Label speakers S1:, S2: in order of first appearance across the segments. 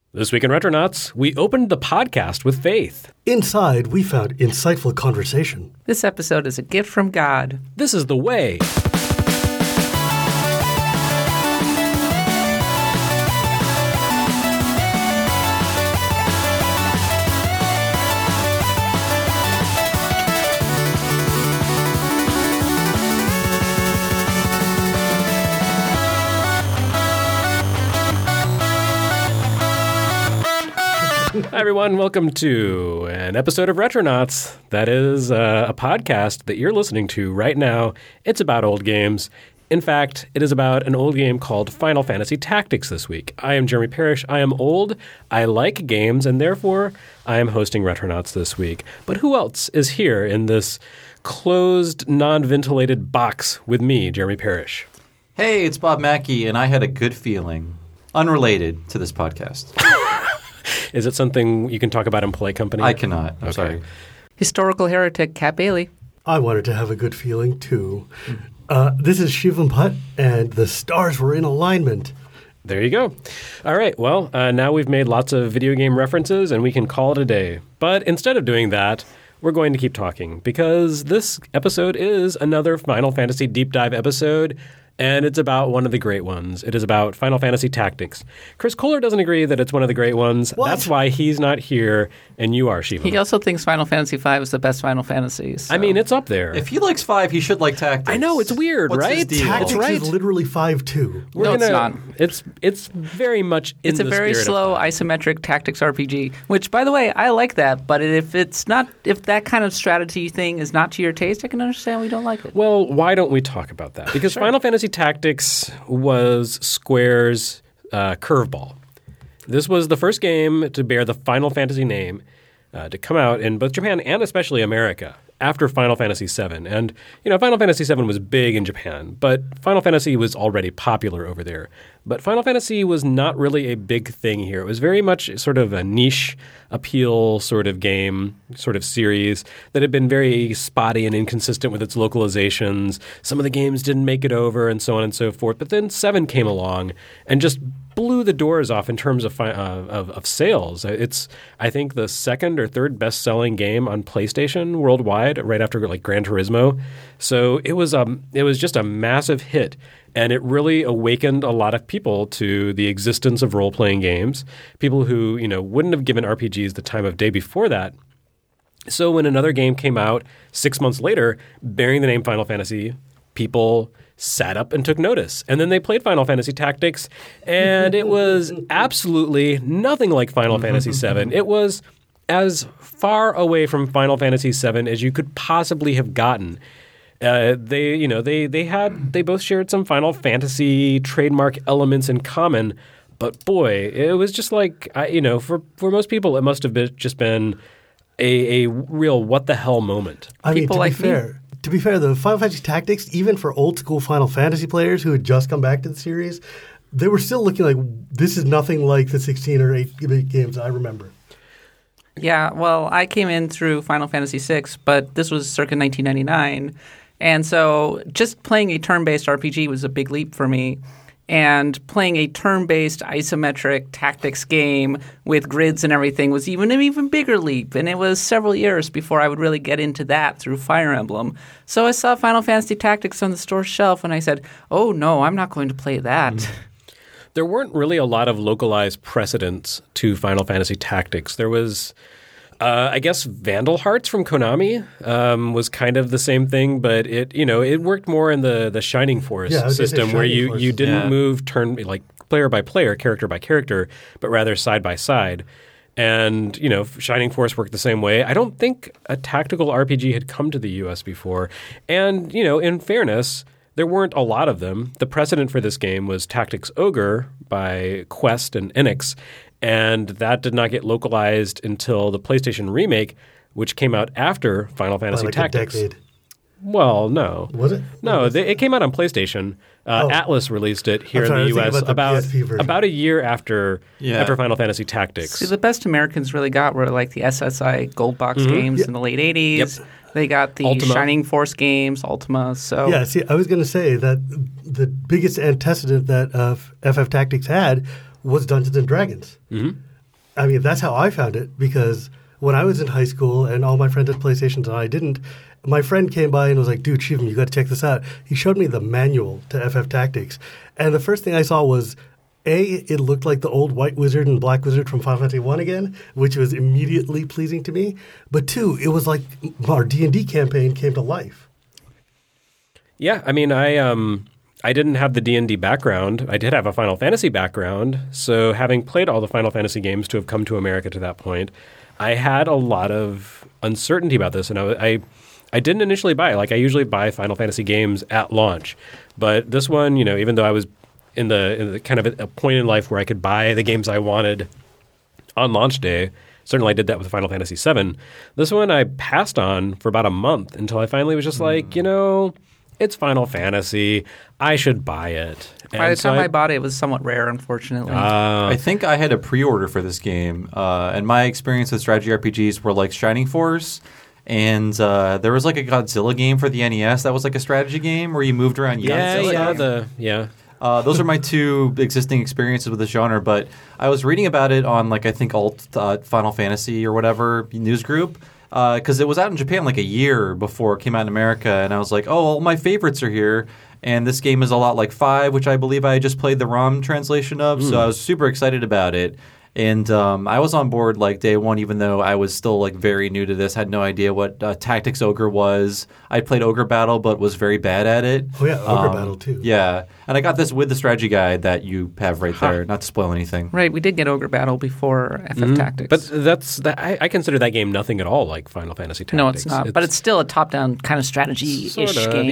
S1: This week in Retronauts, we opened the podcast with faith.
S2: Inside, we found insightful conversation.
S3: This episode is a gift from God.
S1: This is the way. Hi, everyone. Welcome to an episode of Retronauts. That is a podcast that you're listening to right now. It's about old games. In fact, it is about an old game called Final Fantasy Tactics this week. I am Jeremy Parrish. I am old. I like games, and therefore I am hosting Retronauts this week. But who else is here in this closed, non-ventilated box with me, Jeremy Parrish?
S4: Hey, it's Bob Mackey, and I had a good feeling, unrelated to this podcast.
S1: Is it something you can talk about in polite company?
S4: I cannot. I'm sorry.
S3: Historical heretic Cat Bailey.
S2: I wanted to have a good feeling, too. This is Shivam Putt, and the stars were in alignment.
S1: There you go. All right. Well, now we've made lots of video game references, and we can call it a day. But instead of doing that, we're going to keep talking, because this episode is another Final Fantasy Deep Dive episode, and it's about one of the great ones. It is about Final Fantasy Tactics. Chris Kohler doesn't agree that it's one of the great ones.
S2: What?
S1: That's why he's not here, and you are, Shiva.
S3: He also thinks Final Fantasy V is the best Final Fantasy. So.
S1: I mean, it's up there.
S4: If he likes 5, he should like Tactics.
S1: I know, it's weird,
S4: What's
S1: right?
S4: his deal?
S2: Tactics
S1: That's right.
S2: is literally 5-2.
S1: We're
S3: it's not.
S1: It's very much in
S3: It's a
S1: the
S3: very
S1: spirit
S3: slow
S1: of that.
S3: isometric tactics RPG, which, by the way, I like that. But if that kind of strategy thing is not to your taste, I can understand we don't like it.
S1: Well, why don't we talk about that? Because Final Fantasy Tactics was Square's curveball. This was the first game to bear the Final Fantasy name to come out in both Japan and especially America after Final Fantasy VII. And, you know, Final Fantasy VII was big in Japan, but Final Fantasy was already popular over there. But Final Fantasy was not really a big thing here. It was very much sort of a niche appeal sort of game, sort of series that had been very spotty and inconsistent with its localizations. Some of the games didn't make it over and so on and so forth. But then 7 came along and just blew the doors off in terms of sales. It's, I think, the second or third best-selling game on PlayStation worldwide, right after like Gran Turismo. So it was just a massive hit, and it really awakened a lot of people to the existence of role-playing games. People who wouldn't have given RPGs the time of day before that. So when another game came out 6 months later, bearing the name Final Fantasy, people sat up and took notice. And then they played Final Fantasy Tactics, and it was absolutely nothing like Final Fantasy VII. It was as far away from Final Fantasy VII as you could possibly have gotten. They both shared some Final Fantasy trademark elements in common, but boy, it was just like for most people, it must have been a real what the hell moment.
S2: I mean,
S3: People
S2: to
S3: like
S2: be fair, the Final Fantasy Tactics, even for old school Final Fantasy players who had just come back to the series, they were still looking like this is nothing like the 16 or 8 games I remember.
S3: Yeah, well, I came in through Final Fantasy VI, but this was circa 1999. And so just playing a turn-based RPG was a big leap for me. And playing a turn-based isometric tactics game with grids and everything was an even bigger leap. And it was several years before I would really get into that through Fire Emblem. So I saw Final Fantasy Tactics on the store shelf, and I said, oh, no, I'm not going to play that.
S1: There weren't really a lot of localized precedents to Final Fantasy Tactics. There was, I guess, Vandal Hearts from Konami was kind of the same thing, but it worked more in the Shining Force system where you didn't move player by player, character by character, but rather side by side. And, Shining Force worked the same way. I don't think a tactical RPG had come to the U.S. before. And, in fairness, there weren't a lot of them. The precedent for this game was Tactics Ogre by Quest and Enix, and that did not get localized until the PlayStation remake, which came out after Final Fantasy Tactics.
S2: A decade.
S1: Well, no.
S2: Was it?
S1: No, it came out on PlayStation. Atlas released it here in the U.S. about a year after Final Fantasy Tactics.
S3: See, the best Americans really got were like the SSI Gold Box games in the late 80s.
S1: Yep.
S3: They got the
S1: Ultima.
S3: Shining Force games, Ultima. So
S2: Yeah, see, I was going to say that the biggest antecedent that FF Tactics had was Dungeons & Dragons.
S1: Mm-hmm.
S2: I mean, that's how I found it, because when I was in high school and all my friends had PlayStations and I didn't, my friend came by and was like, dude, Shivam, you got to check this out. He showed me the manual to FF Tactics. And the first thing I saw was, A, it looked like the old white wizard and black wizard from Final Fantasy 1 again, which was immediately pleasing to me. But 2, it was like our D&D campaign came to life.
S1: Yeah, I mean, I didn't have the D&D background. I did have a Final Fantasy background. So having played all the Final Fantasy games to have come to America to that point, I had a lot of uncertainty about this. And I didn't initially buy it. Like, I usually buy Final Fantasy games at launch. But this one, you know, even though I was in the kind of a point in life where I could buy the games I wanted on launch day, certainly I did that with Final Fantasy VII, this one I passed on for about a month until I finally was just like, you know, it's Final Fantasy. I should buy it.
S3: By the time I bought it, it was somewhat rare, unfortunately.
S4: I think I had a pre-order for this game, and my experience with strategy RPGs were like Shining Force, and there was like a Godzilla game for the NES that was like a strategy game where you moved around. Those are my two existing experiences with this genre, but I was reading about it on like I think Alt Final Fantasy or whatever news group, because it was out in Japan like a year before it came out in America, and I was like, oh, all my favorites are here. And this game is a lot like 5, which I believe I just played the ROM translation of, so I was super excited about it. And I was on board like day one, even though I was still like very new to this, had no idea what Tactics Ogre was. I played Ogre Battle, but was very bad at it.
S2: Oh yeah, Ogre Battle too.
S4: Yeah, and I got this with the strategy guide that you have right there. Not to spoil anything.
S3: Right, we did get Ogre Battle before FF Tactics.
S1: But I consider that game nothing at all like Final Fantasy Tactics.
S3: No, it's not. But it's still a top-down kind of strategy-ish game.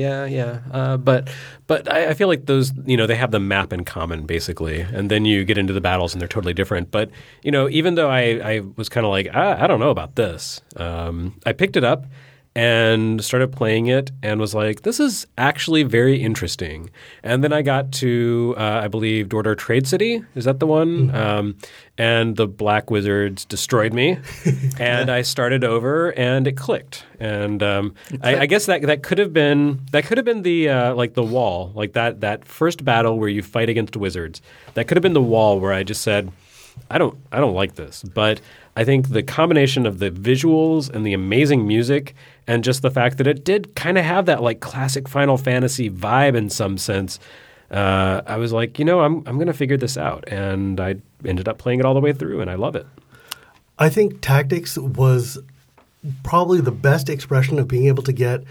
S1: Yeah. But I feel like those, you know, they have the map in common basically, and then you get into the battles and they're totally different. But, you know, even though I was kind of like, I don't know about this, I picked it up and started playing it and was like, this is actually very interesting. And then I got to, I believe, Dorter Trade City. Is that the one? Mm-hmm. And the Black Wizards destroyed me. And I started over and it clicked. And I guess that could have been the like the wall, like that first battle where you fight against wizards. That could have been the wall where I just said, I don't like this. But I think the combination of the visuals and the amazing music and just the fact that it did kind of have that like classic Final Fantasy vibe in some sense, I was like, you know, I'm going to figure this out. And I ended up playing it all the way through, and I love it.
S2: I think Tactics was probably the best expression of being able to get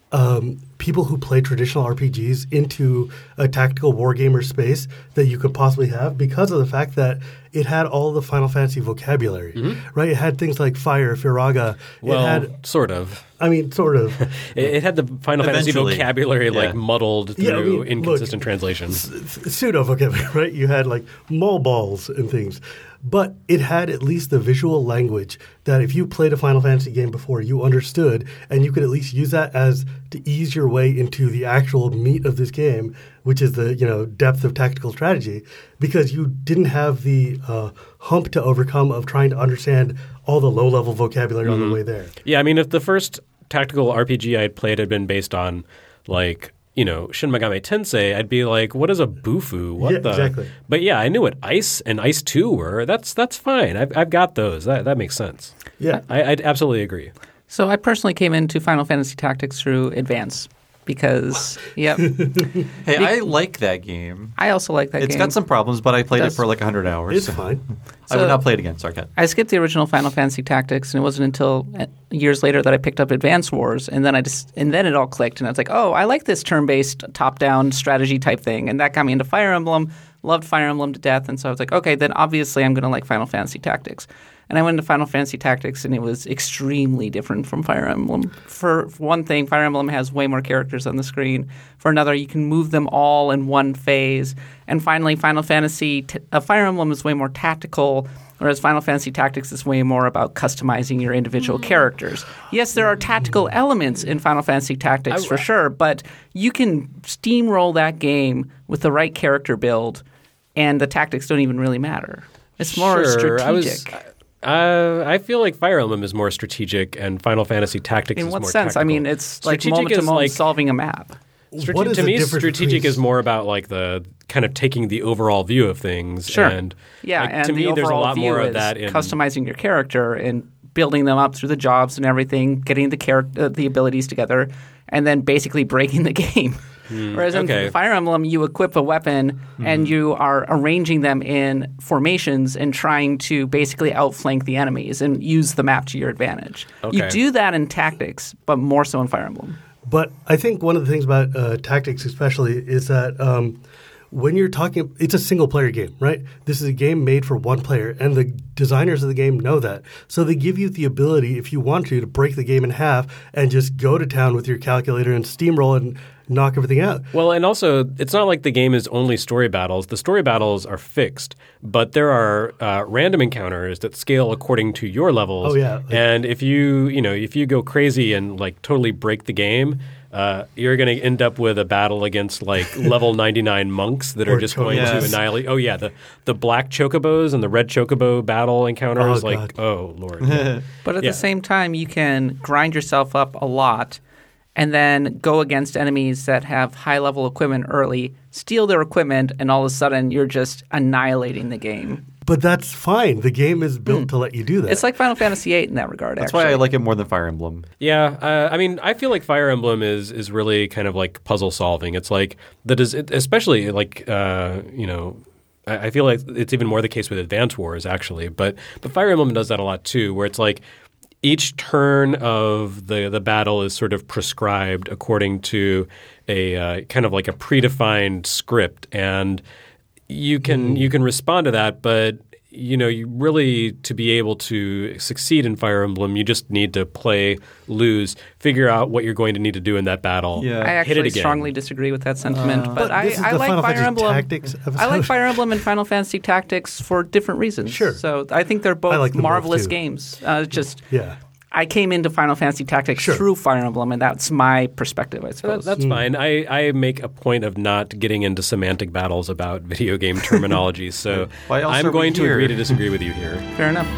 S2: people who play traditional RPGs into a tactical wargamer space that you could possibly have, because of the fact that it had all the Final Fantasy vocabulary, right? It had things like fire, Firaga.
S1: Well, sort of.
S2: I mean, sort of.
S1: It had the Final Fantasy vocabulary like muddled through inconsistent translations.
S2: Pseudo vocabulary, right? You had like mall balls and things. But it had at least the visual language that if you played a Final Fantasy game before, you understood, and you could at least use that as to ease your way into the actual meat of this game, which is the depth of tactical strategy, because you didn't have the hump to overcome of trying to understand all the low-level vocabulary on the way there.
S1: Yeah, I mean, if the first tactical RPG I had played had been based on like Shin Megami Tensei, I'd be like, what is a Bufu?
S2: Exactly.
S1: But yeah, I knew what Ice and Ice 2 were. That's fine. I've got those. That makes sense.
S2: Yeah.
S1: I'd absolutely agree.
S3: So I personally came into Final Fantasy Tactics through Advance because,
S4: Hey, I like that game.
S3: I also like that game.
S4: It's got some problems, but I played it for like 100 hours.
S2: It's fine.
S4: I would not play it again. Sorry, Kat.
S3: I skipped the original Final Fantasy Tactics, and it wasn't until years later that I picked up Advance Wars, and then it all clicked, and I was like, oh, I like this turn-based, top-down strategy type thing, and that got me into Fire Emblem. Loved Fire Emblem to death, and so I was like, okay, then obviously I'm going to like Final Fantasy Tactics. And I went into Final Fantasy Tactics, and it was extremely different from Fire Emblem. For one thing, Fire Emblem has way more characters on the screen. For another, you can move them all in one phase. And finally, Final Fantasy Fire Emblem is way more tactical, whereas Final Fantasy Tactics is way more about customizing your individual characters. Yes, there are tactical elements in Final Fantasy Tactics for sure, but you can steamroll that game with the right character build, and the tactics don't even really matter. It's more strategic.
S1: I feel like Fire Emblem is more strategic and Final Fantasy Tactics is more tactical.
S3: In what sense? I mean, it's like moment-to-moment solving a map.
S2: what is
S1: to
S2: the
S1: me,
S2: difference
S1: strategic
S2: between-
S1: is more about like the kind of taking the overall view of things.
S3: Sure.
S1: And
S3: Yeah,
S1: like,
S3: and
S1: to
S3: the
S1: me, there's a
S3: overall
S1: lot
S3: view
S1: more of
S3: is
S1: that in
S3: customizing your character and building them up through the jobs and everything, getting the abilities together, and then basically breaking the game. Whereas
S1: okay.
S3: in Fire Emblem, you equip a weapon and you are arranging them in formations and trying to basically outflank the enemies and use the map to your advantage. You
S1: Okay.
S3: do that in Tactics, but more so in Fire Emblem.
S2: But I think one of the things about Tactics especially is that when you're talking – it's a single-player game, right? This is a game made for one player, and the designers of the game know that. So they give you the ability, if you want to break the game in half and just go to town with your calculator and steamroll and knock everything out.
S1: Well, and also, it's not like the game is only story battles. The story battles are fixed, but there are random encounters that scale according to your levels.
S2: Oh, yeah.
S1: And if you go crazy and like totally break the game, you're going to end up with a battle against like level 99 monks that are
S2: Or
S1: just going
S4: chocobos.
S1: to annihilate. Oh yeah, the black chocobos and the red chocobo battle encounters.
S2: Oh,
S1: like,
S2: God.
S1: oh Lord. Yeah.
S3: But at
S1: Yeah.
S3: the same time, you can grind yourself up a lot and then go against enemies that have high-level equipment early, steal their equipment, and all of a sudden you're just annihilating the game.
S2: But that's fine. The game is built to let you do that.
S3: It's like Final Fantasy VIII in that regard,
S4: That's
S3: actually.
S4: why I like it more than Fire Emblem.
S1: Yeah, I mean, I feel like Fire Emblem is really kind of like puzzle solving. It's like especially like I feel like it's even more the case with Advance Wars actually, but Fire Emblem does that a lot too, where it's like each turn of the battle is sort of prescribed according to a kind of like a predefined script, and you can respond to that, but you really, to be able to succeed in Fire Emblem, you just need to play, lose, figure out what you're going to need to do in that battle.
S4: Yeah.
S3: I
S1: hit it
S3: actually
S1: again.
S3: strongly disagree with that sentiment, but
S2: But this is
S3: I
S2: the
S3: like
S2: Final
S3: Fire
S2: Fantasy
S3: Emblem.
S2: Tactics episode.
S3: I like Fire Emblem and Final Fantasy Tactics for different reasons.
S2: Sure.
S3: So I think they're both
S2: like them both,
S3: marvelous
S2: too.
S3: games. Just
S2: Yeah.
S3: I came into Final Fantasy Tactics
S2: Sure.
S3: through Fire Emblem, and that's my perspective, I
S1: So
S3: suppose.
S1: that's fine. I make a point of not getting into semantic battles about video game terminology. So
S4: Why else
S1: I'm
S4: are we
S1: going to
S4: here?
S1: agree to disagree with you here.
S3: Fair enough.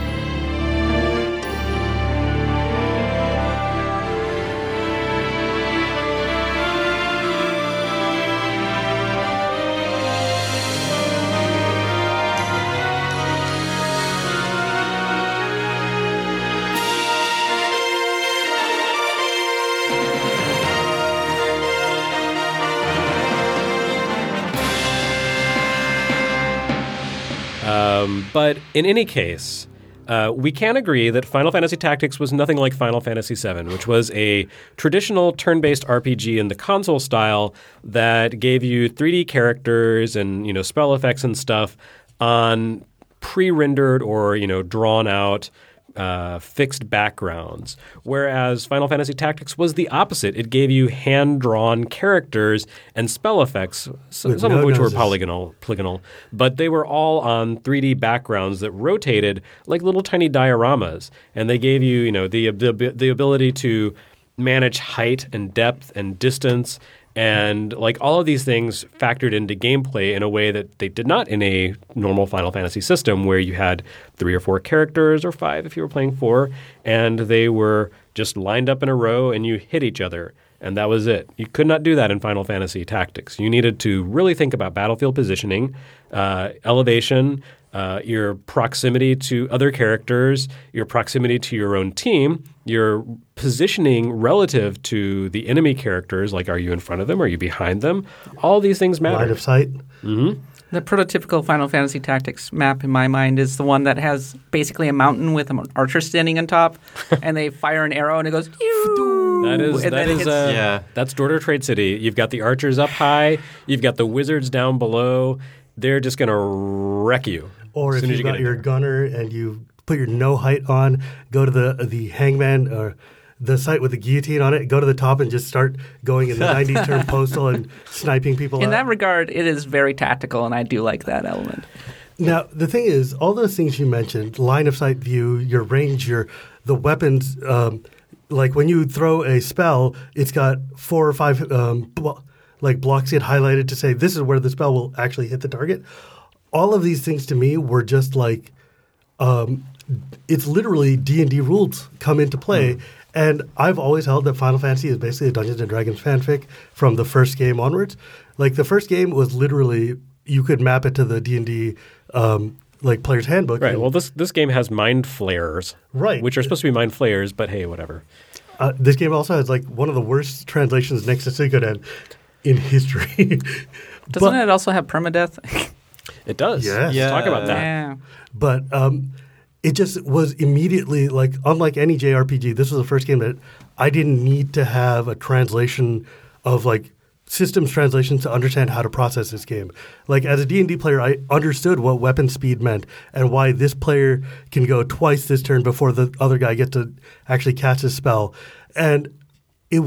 S1: But in any case, we can agree that Final Fantasy Tactics was nothing like Final Fantasy VII, which was a traditional turn-based RPG in the console style that gave you 3D characters and spell effects and stuff on pre-rendered or drawn out fixed backgrounds, whereas Final Fantasy Tactics was the opposite. It gave you hand-drawn characters and spell effects, some
S2: With
S1: of
S2: no
S1: which were
S2: noses.
S1: polygonal, but they were all on 3D backgrounds that rotated like little tiny dioramas, and they gave you, the ability to manage height and depth and distance. And like all of these things factored into gameplay in a way that they did not in a normal Final Fantasy system where you had 3 or 4 characters or 5 if you were playing 4, and they were just lined up in a row and you hit each other. And that was it. You could not do that in Final Fantasy Tactics. You needed to really think about battlefield positioning, elevation, your proximity to other characters, your proximity to your own team, your positioning relative to the enemy characters, like are you in front of them, are you behind them? All these things matter.
S2: Line of sight.
S3: The prototypical Final Fantasy Tactics map, in my mind, is the one that has basically a mountain with an archer standing on top, and they fire an arrow and it goes.
S1: That's Dorter Trade City. You've got the archers up high, you've got the wizards down below. They're just going to wreck you.
S2: Or
S1: as
S2: if
S1: soon as
S2: you've
S1: you
S2: got
S1: get
S2: your
S1: in there.
S2: gunner and you put your no height on, go to the hangman or the site with the guillotine on it, go to the top and just start going in the 90-turn postal and sniping people
S3: In
S2: out.
S3: that regard, it is very tactical, and I do like that element.
S2: Now, the thing is, all those things you mentioned, line of sight view, your range, the weapons, like when you throw a spell, it's got 4 or 5 blocks get highlighted to say this is where the spell will actually hit the target. All of these things to me were just like it's literally D&D rules come into play, And I've always held that Final Fantasy is basically a Dungeons & Dragons fanfic from the first game onwards. Like, the first game was literally, you could map it to the D&D like player's handbook.
S1: Right. Well, this game has mind flayers,
S2: right,
S1: which are supposed to be mind flayers, but hey, whatever.
S2: This game also has like one of the worst translations next to Suikoden in history.
S3: Doesn't it also have permadeath?
S1: It does.
S2: Yes.
S1: Yeah. Talk about that.
S3: Yeah.
S2: But it just was immediately, like, unlike any JRPG, this was the first game that I didn't need to have a translation of, like, systems translations to understand how to process this game. Like, as a D&D player, I understood what weapon speed meant and why this player can go twice this turn before the other guy gets to actually cast his spell. And it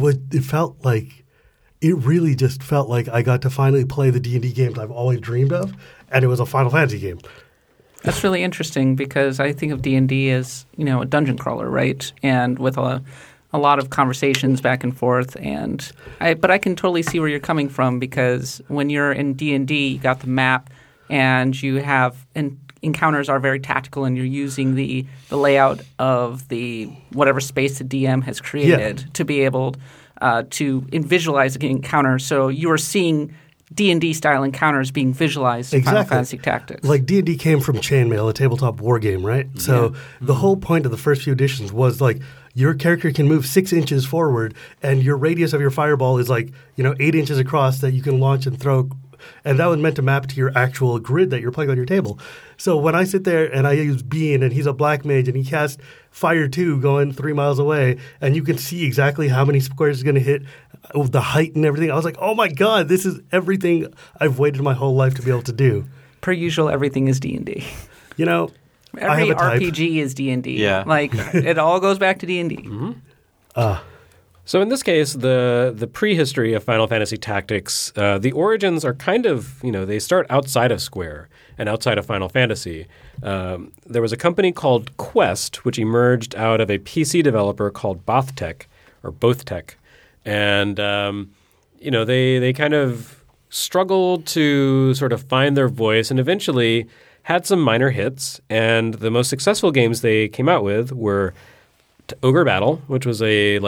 S2: really just felt like I got to finally play the D&D games I've always dreamed of, and it was a Final Fantasy game.
S3: That's really interesting because I think of D&D as, a dungeon crawler, right? And with a lot of conversations back and forth. But I can totally see where you're coming from because when you're in D&D, you got the map and you have encounters are very tactical and you're using the layout of the whatever space the DM has created to be able to visualize an encounter. So you are seeing D&D style encounters being visualized in Final Fantasy Tactics.
S2: Like D&D came from Chainmail, a tabletop war game, right? Yeah. So the whole point of the first few editions was like your character can move 6 inches forward and your radius of your fireball is like, 8 inches across that you can launch and throw. And that was meant to map to your actual grid that you're playing on your table. So when I sit there and I use Bean and he's a black mage and he casts Fire 2 going 3 miles away and you can see exactly how many squares is going to hit, the height and everything, I was like, oh my God, this is everything I've waited my whole life to be able to do.
S3: Per usual, everything is D&D. Every RPG is D&D.
S4: Yeah.
S3: Like, it all goes back to D&D.
S1: Mm-hmm. So in this case, the prehistory of Final Fantasy Tactics, the origins are kind of, they start outside of Square and outside of Final Fantasy. There was a company called Quest, which emerged out of a PC developer called Bothtech. And, they kind of struggled to sort of find their voice and eventually had some minor hits. And the most successful games they came out with were Ogre Battle, which was it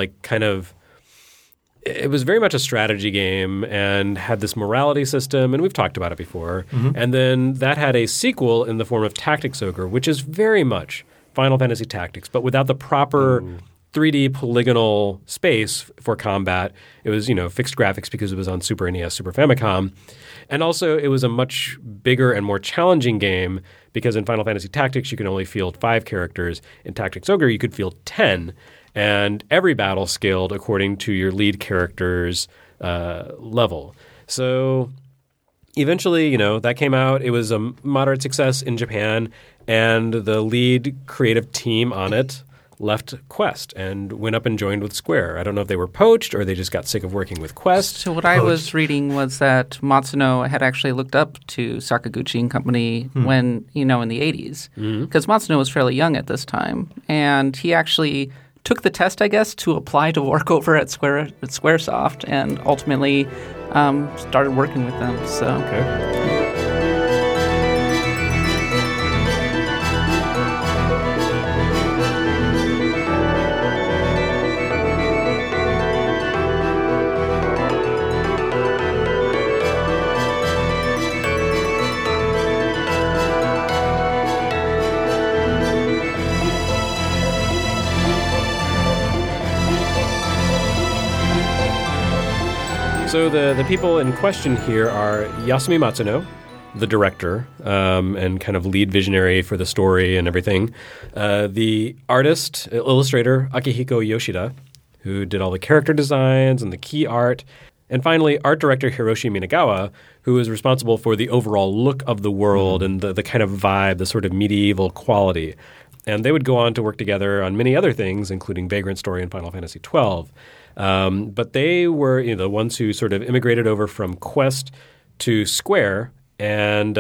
S1: was very much a strategy game and had this morality system, and we've talked about it before. Mm-hmm. And then that had a sequel in the form of Tactics Ogre, which is very much Final Fantasy Tactics, but without the proper 3D polygonal space for combat. It was, fixed graphics because it was on Super NES, Super Famicom. And also it was a much bigger and more challenging game because in Final Fantasy Tactics you can only field 5 characters. In Tactics Ogre you could field 10. And every battle scaled according to your lead character's level. So eventually, that came out. It was a moderate success in Japan. And the lead creative team on it left Quest and went up and joined with Square. I don't know if they were poached or they just got sick of working with Quest.
S3: So what I was reading was that Matsuno had actually looked up to Sakaguchi and company when, in the 80s. Because Matsuno was fairly young at this time. And he actually took the test, I guess, to apply to work over at Squaresoft and ultimately started working with them. So.
S1: Okay. So the people in question here are Yasumi Matsuno, the director and kind of lead visionary for the story and everything. The artist, illustrator, Akihiko Yoshida, who did all the character designs and the key art. And finally, art director Hiroshi Minagawa, who is responsible for the overall look of the world and the kind of vibe, the sort of medieval quality. And they would go on to work together on many other things, including Vagrant Story and Final Fantasy XII. But they were the ones who sort of immigrated over from Quest to Square, and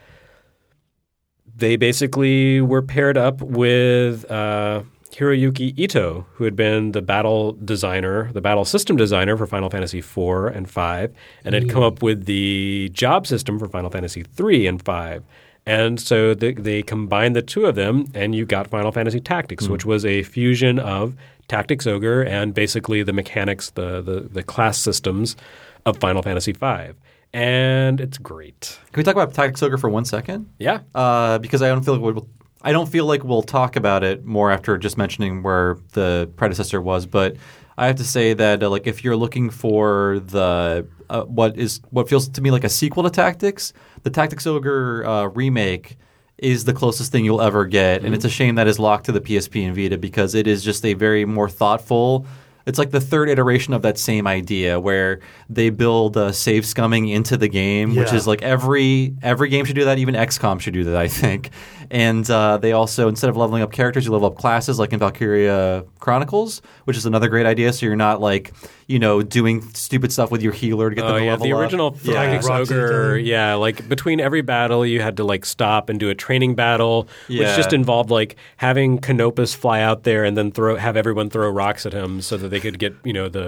S1: they basically were paired up with Hiroyuki Ito, who had been the battle system designer for Final Fantasy IV and V, and had come up with the job system for Final Fantasy III and V. And so they combined the two of them, and you got Final Fantasy Tactics, which was a fusion of Tactics Ogre and basically the mechanics, the class systems of Final Fantasy V. And it's great.
S4: Can we talk about Tactics Ogre for 1 second?
S1: Yeah.
S4: Because I don't feel like we'll talk about it more after just mentioning where the predecessor was. But I have to say that like if you're looking for the what feels to me like a sequel to Tactics, the Tactics Ogre remake is the closest thing you'll ever get, and it's a shame that is locked to the PSP and Vita because it is just a very more thoughtful. It's like the third iteration of that same idea where they build save scumming into the game, which is like every game should do that. Even XCOM should do that, I think. And they also, instead of leveling up characters, you level up classes like in Valkyria Chronicles, which is another great idea. So you're not like, doing stupid stuff with your healer to get them to level
S1: the
S4: up.
S1: original Tactics Ogre, like between every battle you had to like stop and do a training battle, which just involved like having Canopus fly out there and then have everyone throw rocks at him so that they could get,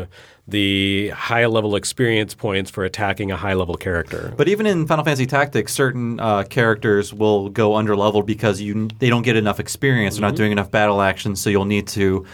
S1: the high level experience points for attacking a high level character.
S4: But even in Final Fantasy Tactics, certain characters will go underleveled because they don't get enough experience. They're not doing enough battle action, so you'll need to,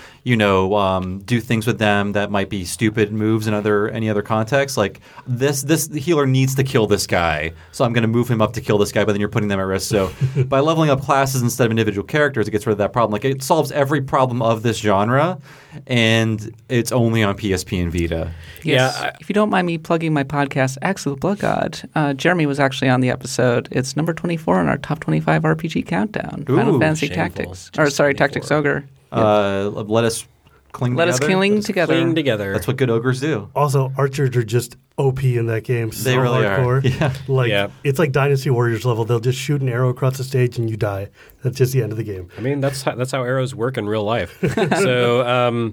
S4: do things with them that might be stupid moves in any other context. Like the healer needs to kill this guy, so I'm going to move him up to kill this guy, but then you're putting them at risk. So by leveling up classes instead of individual characters, it gets rid of that problem. Like it solves every problem of this genre, and it's only on PSP and Vita.
S3: Yes. Yeah, if you don't mind me plugging my podcast, Axe of the Blood God, Jeremy was actually on the episode. It's number 24 on our top 25 RPG countdown. Final Fantasy Tactics. Tactics Ogre.
S4: Let us cling together.
S3: Let us cling together.
S1: Cling together.
S4: That's what good ogres do.
S2: Also, archers are just OP in that game. So
S4: they really
S2: hardcore.
S4: are.
S2: It's like Dynasty Warriors level. They'll just shoot an arrow across the stage and you die. That's just the end of the game.
S1: I mean, that's how arrows work in real life. So,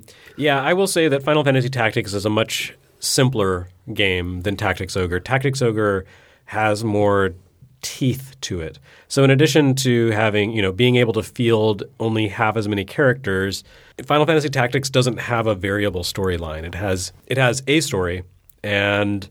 S1: I will say that Final Fantasy Tactics is a much simpler game than Tactics Ogre. Tactics Ogre has more teeth to it. So in addition to having, being able to field only half as many characters, Final Fantasy Tactics doesn't have a variable storyline. It has a story, and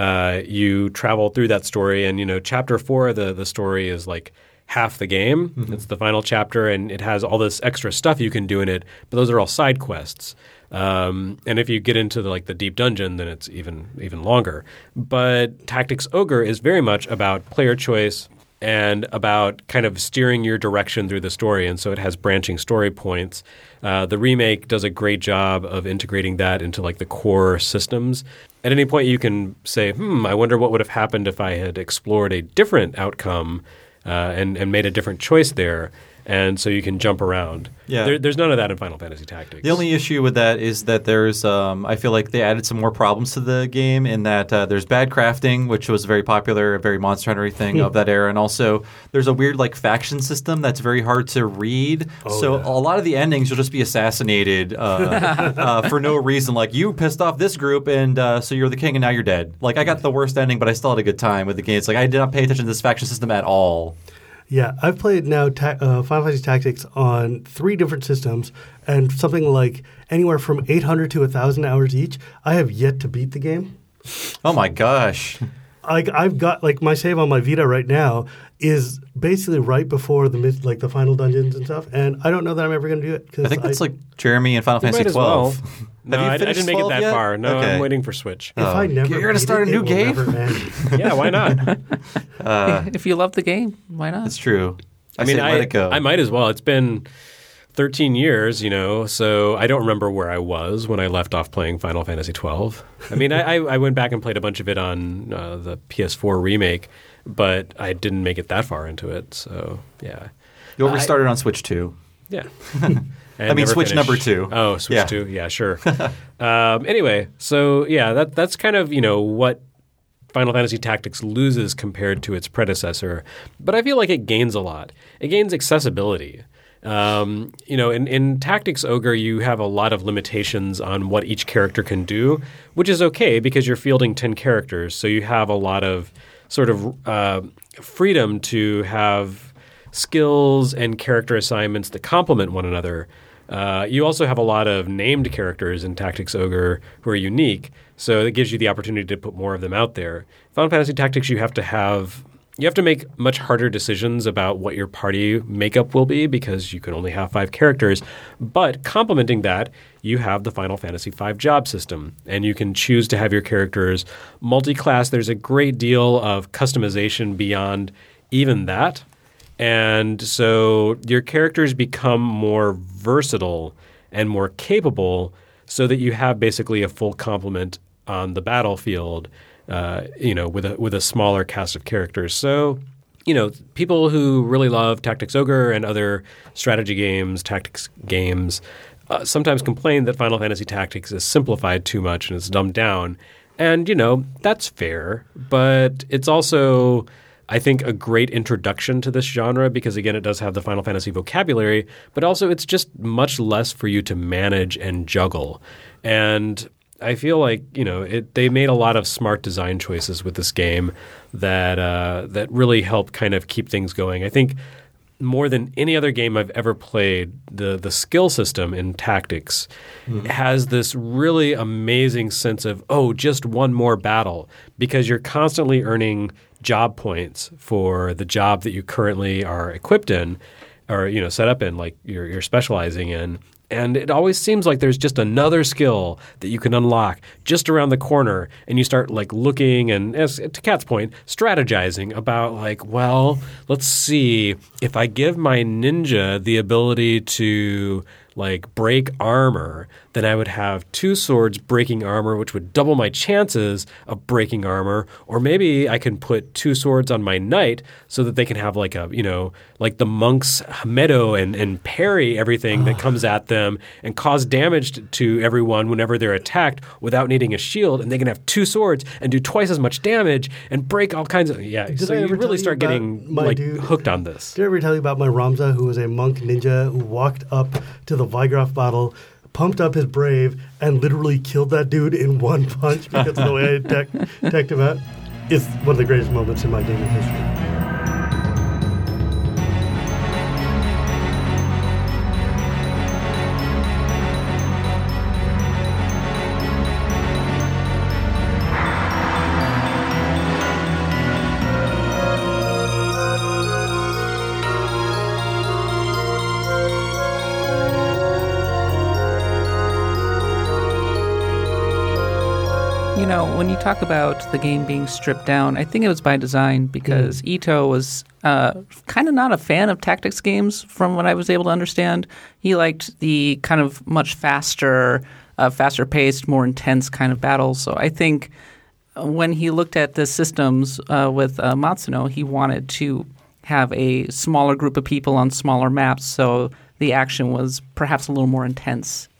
S1: you travel through that story, and chapter 4 of the story is like half the game. Mm-hmm. It's the final chapter, and it has all this extra stuff you can do in it, but those are all side quests. And if you get into the deep dungeon, then it's even longer. But Tactics Ogre is very much about player choice and about kind of steering your direction through the story, and so it has branching story points. The remake does a great job of integrating that into the core systems. At any point, you can say, I wonder what would have happened if I had explored a different outcome and made a different choice there. And so you can jump around. Yeah. There's none of that in Final Fantasy Tactics.
S4: The only issue with that is that there's I feel like they added some more problems to the game in that there's bad crafting, which was very popular, a very Monster Hunter-y thing of that era. And also there's a weird faction system that's very hard to read. A lot of the endings you'll just be assassinated for no reason. Like, you pissed off this group and so you're the king and now you're dead. Like, I got the worst ending, but I still had a good time with the game. It's like I did not pay attention to this faction system at all.
S2: Yeah, I've played now Final Fantasy Tactics on 3 different systems, and something like anywhere from 800 to 1,000 hours each. I have yet to beat the game.
S4: Oh my gosh!
S2: I've got my save on my Vita right now is basically right before the final dungeons and stuff, and I don't know that I'm ever going to do it.
S4: I think that's like Jeremy and Final Fantasy 12.
S1: Well. No, I didn't make it that
S4: yet?
S1: far. No,
S4: okay.
S1: I'm waiting for Switch.
S2: If I never
S4: you're going to start a new game?
S1: Yeah, why not?
S3: If you love the game, why not?
S4: It's true. I
S1: let it go. I might as well. It's been 13 years, so I don't remember where I was when I left off playing Final Fantasy 12. I mean, I went back and played a bunch of it on the PS4 remake, but I didn't make it that far into it. So, yeah.
S4: You restarted on Switch 2.
S1: Yeah.
S4: Switch number 2.
S1: Oh, Switch 2. Yeah, sure. Anyway, so yeah, that's kind of, what Final Fantasy Tactics loses compared to its predecessor. But I feel like it gains a lot. It gains accessibility. In Tactics Ogre, you have a lot of limitations on what each character can do, which is okay because you're fielding 10 characters. So you have a lot of sort of freedom to have skills and character assignments that complement one another. You also have a lot of named characters in Tactics Ogre who are unique, so it gives you the opportunity to put more of them out there. Final Fantasy Tactics, you have to have you have to make much harder decisions about what your party makeup will be because you can only have 5 characters. But complementing that, you have the Final Fantasy V job system, and you can choose to have your characters multi-class. There's a great deal of customization beyond even that. And so your characters become more versatile and more capable so that you have basically a full complement on the battlefield, with a smaller cast of characters. So, people who really love Tactics Ogre and other strategy games, tactics games, sometimes complain that Final Fantasy Tactics is simplified too much and it's dumbed down. And, that's fair. But it's also, I think, a great introduction to this genre because, again, it does have the Final Fantasy vocabulary, but also it's just much less for you to manage and juggle. And I feel like they made a lot of smart design choices with this game that really help kind of keep things going. I think more than any other game I've ever played, the skill system in Tactics has this really amazing sense of just one more battle because you're constantly earning job points for the job that you currently are equipped in or set up in, like you're specializing in. And it always seems like there's just another skill that you can unlock just around the corner. And you start looking and, as to Kat's point, strategizing about let's see if I give my ninja the ability to break armor, then I would have 2 swords breaking armor, which would double my chances of breaking armor. Or maybe I can put 2 swords on my knight so that they can have the monk's meadow and parry everything that comes at them and cause damage to everyone whenever they're attacked without needing a shield. And they can have 2 swords and do twice as much damage and break all kinds of So you really start getting hooked on this.
S2: Did I ever tell you about my Ramza, who was a monk ninja who walked up to the Vigraf battle, pumped up his brave, and literally killed that dude in one punch because of the way I decked him out? It's one of the greatest moments in my gaming history.
S3: When you talk about the game being stripped down, I think it was by design because Ito was kind of not a fan of tactics games from what I was able to understand. He liked the kind of much faster paced, more intense kind of battles. So I think when he looked at the systems with Matsuno, he wanted to have a smaller group of people on smaller maps so the action was perhaps a little more intense.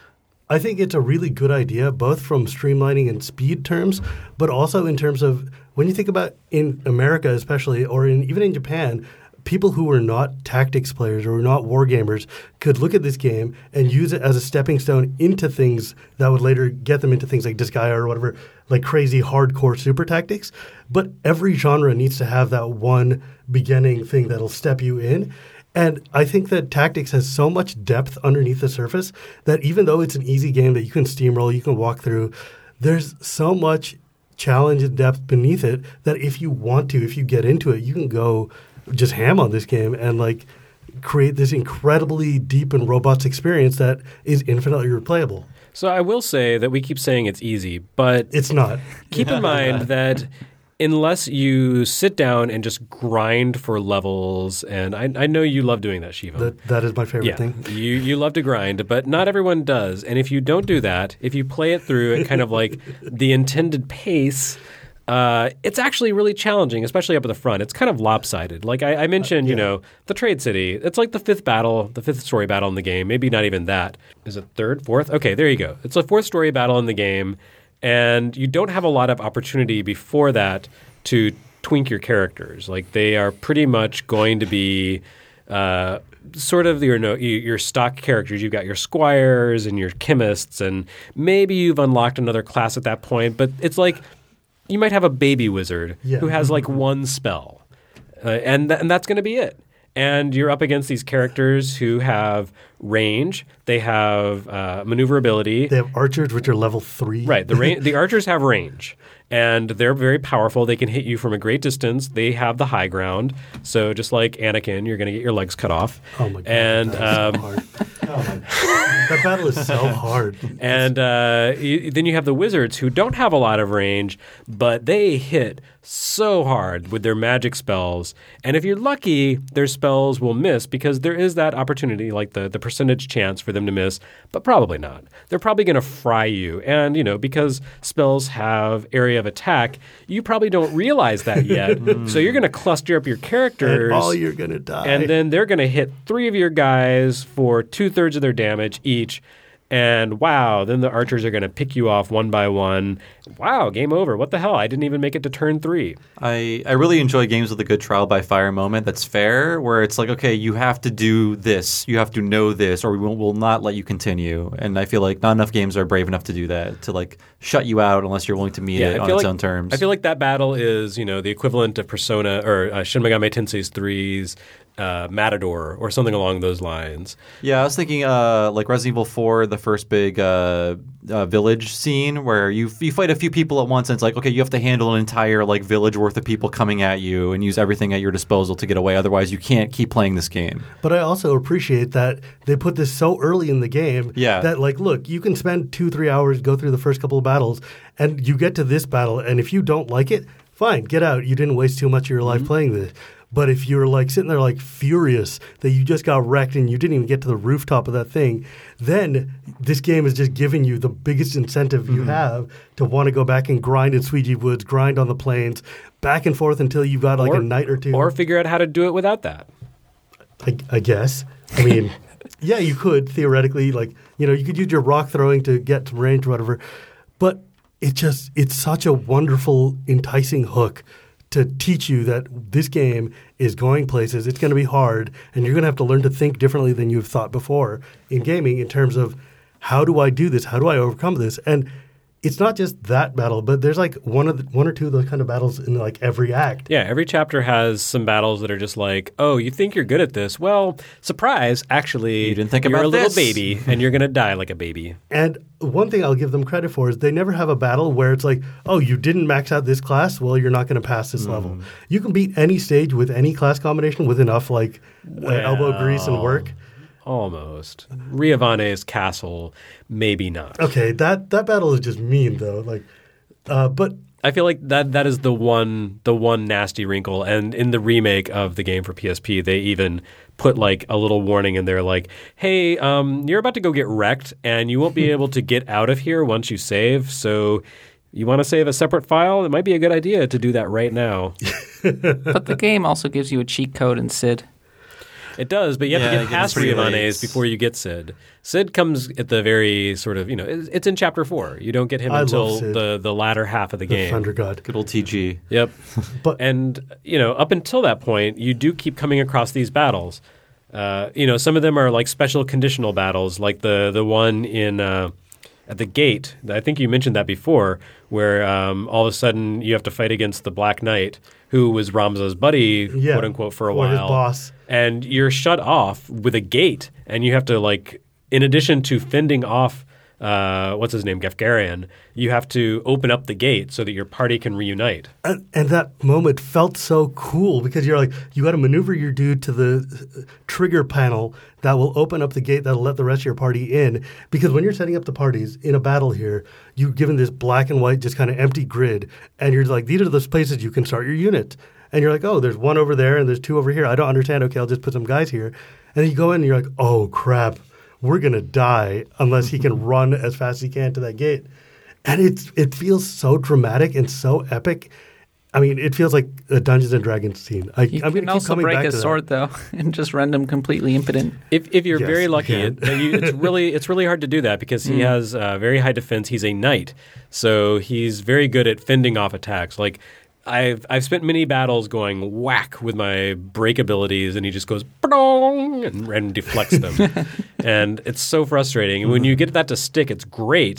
S2: I think it's a really good idea, both from streamlining and speed terms, but also in terms of when you think about in America especially, or even in Japan, people who were not tactics players or were not war gamers could look at this game and use it as a stepping stone into things that would later get them into things like Disgaea or whatever, like crazy hardcore super tactics. But every genre needs to have that one beginning thing that'll step you in. And I think that Tactics has so much depth underneath the surface that even though it's an easy game that you can steamroll, you can walk through, there's so much challenge and depth beneath it that if you want to, if you get into it, you can go just ham on this game and create this incredibly deep and robust experience that is infinitely replayable.
S1: So I will say that we keep saying it's easy, but
S2: it's not.
S1: Keep in mind that unless you sit down and just grind for levels, and I know you love doing that, Shiva.
S2: That is my favorite thing.
S1: You love to grind, but not everyone does. And if you don't do that, if you play it through at kind of the intended pace, it's actually really challenging, especially up at the front. It's kind of lopsided. Like I mentioned, the Trade City. It's like the fifth story battle in the game. Maybe not even that. Is it third, fourth? Okay, there you go. It's a 4th story battle in the game. And you don't have a lot of opportunity before that to twink your characters. They are pretty much going to be sort of your stock characters. You've got your squires and your chemists, and maybe you've unlocked another class at that point. But it's like you might have a baby wizard who has one spell, and that's going to be it. And you're up against these characters who have range. They have maneuverability.
S2: They have archers, which are level 3.
S1: Right. The archers have range, and they're very powerful. They can hit you from a great distance. They have the high ground. So just like Anakin, you're going to get your legs cut off.
S2: Oh my god!
S1: And
S2: that was so hard. Oh my god. That battle is so hard.
S1: And then you have the wizards who don't have a lot of range, but they hit so hard with their magic spells. And if you're lucky, their spells will miss because there is that opportunity, like the percentage chance for them to miss, but probably not. They're probably going to fry you. And, because spells have area of attack, you probably don't realize that yet. So you're going to cluster up your characters.
S2: And all you're going to die.
S1: And then they're going to hit 3 of your guys for 2/3 of their damage each. And wow, then the archers are going to pick you off one by one. Wow, game over. What the hell? I didn't even make it to turn 3.
S4: I really enjoy games with a good trial by fire moment that's fair, where it's like, okay, you have to do this, you have to know this, or we will not let you continue. And I feel like not enough games are brave enough to do that, to like shut you out unless you're willing to meet it on its own terms.
S1: I feel like that battle is, the equivalent of Persona or Shin Megami Tensei 3's Matador or something along those lines.
S4: Yeah, I was thinking like Resident Evil 4, the first big village scene where you fight a few people at once and it's like, okay, you have to handle an entire like village worth of people coming at you and use everything at your disposal to get away. Otherwise, you can't keep playing this game.
S2: But I also appreciate that they put this so early in the game that like, look, you can spend 2-3 hours, go through the first couple of battles, and you get to this battle, and if you don't like it, fine, get out. You didn't waste too much of your life playing this. But if you're like sitting there like furious that you just got wrecked and you didn't even get to the rooftop of that thing, then this game is just giving you the biggest incentive you have to want to go back and grind in Sweetie Woods, grind on the plains, back and forth until you've got like a night or two.
S1: Or figure out how to do it without that.
S2: I guess. I mean, yeah, you could theoretically, like, you could use your rock throwing to get to range or whatever. But it's such a wonderful, enticing hook to teach you that this game is going places, it's going to be hard, and you're going to have to learn to think differently than you've thought before in gaming in terms of how do I do this? How do I overcome this? And it's not just that battle, but there's like one or two of those kind of battles in like every act.
S1: Yeah, every chapter has some battles that are just like, oh, you think you're good at this? Well, surprise, actually,
S4: you didn't think
S1: you're
S4: about
S1: a little
S4: this.
S1: baby, and you're going to die like a baby.
S2: And one thing I'll give them credit for is they never have a battle where it's like, oh, you didn't max out this class? Well, you're not going to pass this level. You can beat any stage with any class combination with enough like elbow grease and work.
S1: Almost. Riovane's castle, maybe not.
S2: Okay, that battle is just mean though. Like, but
S1: I feel like that is the one nasty wrinkle. And in the remake of the game for PSP, they even put like a little warning in there, like, "Hey, you're about to go get wrecked, and you won't be able to get out of here once you save. So, you want to save a separate file? It might be a good idea to do that right now."
S3: But the game also gives you a cheat code in Sid.
S1: It does, but you have to get past
S4: pretty
S1: Riovane's
S4: late.
S1: before you get Sid. Sid comes at the very sort of, it's in Chapter 4. You don't get him
S2: I
S1: until
S2: love Sid.
S1: the latter half of the
S2: the
S1: game.
S2: Thunder God.
S4: Good old TG.
S1: Yep.
S2: But
S1: And, up until that point, you do keep coming across these battles. Some of them are like special conditional battles, like the one in at the gate. I think you mentioned that before, where all of a sudden you have to fight against the Black Knight, who was Ramza's buddy, quote unquote, for a
S2: or
S1: while.
S2: his boss.
S1: And you're shut off with a gate, and you have to, like, in addition to fending off, what's his name, Gefgarian, you have to open up the gate so that your party can reunite.
S2: And that moment felt so cool because you're like, you got to maneuver your dude to the trigger panel that will open up the gate that'll let the rest of your party in. Because when you're setting up the parties in a battle here, you're given this black and white, just kind of empty grid. And you're like, these are the places you can start your unit. And you're like, oh, there's one over there and there's two over here. I don't understand. Okay, I'll just put some guys here. And then you go in and you're like, oh, crap. We're going to die unless he can run as fast as he can to that gate. And it feels so dramatic and so epic. I mean, it feels like a Dungeons & Dragons scene.
S3: You can also break his sword, though, and just render him completely impotent.
S1: If you're
S2: Yes,
S1: very
S2: you
S1: lucky,
S2: can.
S1: it's really hard to do that because he has very high defense. He's a knight, so he's very good at fending off attacks. Like, I've spent many battles going whack with my break abilities, and he just goes and deflects them, and it's so frustrating. And when you get that to stick, it's great.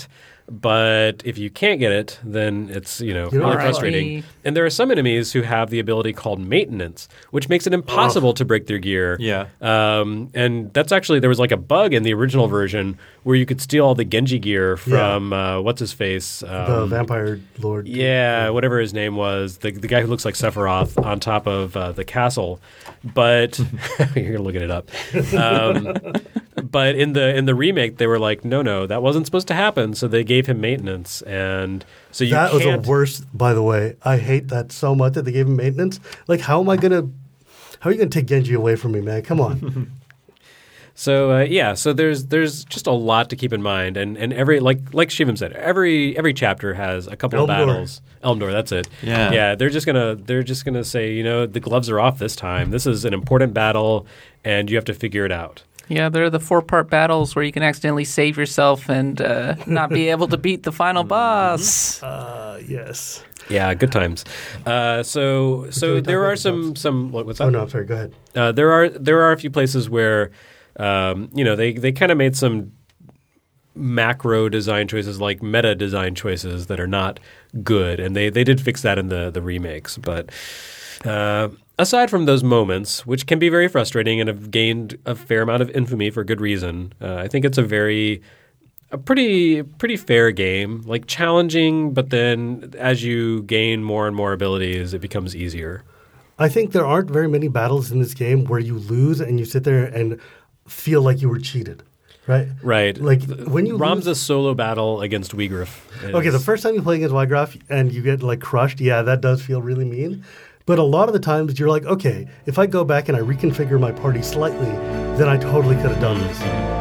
S1: But if you can't get it, then it's
S2: know,
S1: really
S2: R.I.P.
S1: frustrating. And there are some enemies who have the ability called maintenance, which makes it impossible to break their gear.
S4: Yeah.
S1: And that's actually there was like a bug in the original version where you could steal all the Genji gear from what's his face,
S2: the vampire lord.
S1: Yeah, whatever his name was, the guy who looks like Sephiroth on top of the castle. But you're gonna look it up. But in the remake, they were like, no, that wasn't supposed to happen. So they gave him maintenance, and so you
S2: that
S1: can't.
S2: was the worst, by the way. I hate that so much that they gave him maintenance. Like, how are you gonna take Genji away from me, man? Come on.
S1: So so there's just a lot to keep in mind, and every like Shivam said, every chapter has a couple of battles. Elmdor, that's it.
S4: Yeah.
S1: They're just gonna say, the gloves are off this time. This is an important battle, and you have to figure it out.
S3: Yeah, there are the 4-part battles where you can accidentally save yourself and not be able to beat the final boss.
S2: Yes.
S1: Yeah, good times. So there are some what's that?
S2: Oh no, I'm sorry. Go ahead.
S1: There are a few places where they kind of made some macro design choices, like meta design choices that are not good, and they did fix that in the remakes. But aside from those moments, which can be very frustrating and have gained a fair amount of infamy for good reason, I think it's a pretty fair game, like challenging, but then as you gain more and more abilities, it becomes easier.
S2: I think there aren't very many battles in this game where you lose and you sit there and feel like you were cheated, right?
S1: Right.
S2: Like when you
S1: Ramza's solo battle against Wiegraf.
S2: Okay, the first time you play against Wiegraf and you get like crushed, yeah, that does feel really mean. But a lot of the times you're like, okay, if I go back and I reconfigure my party slightly, then I totally could have done this.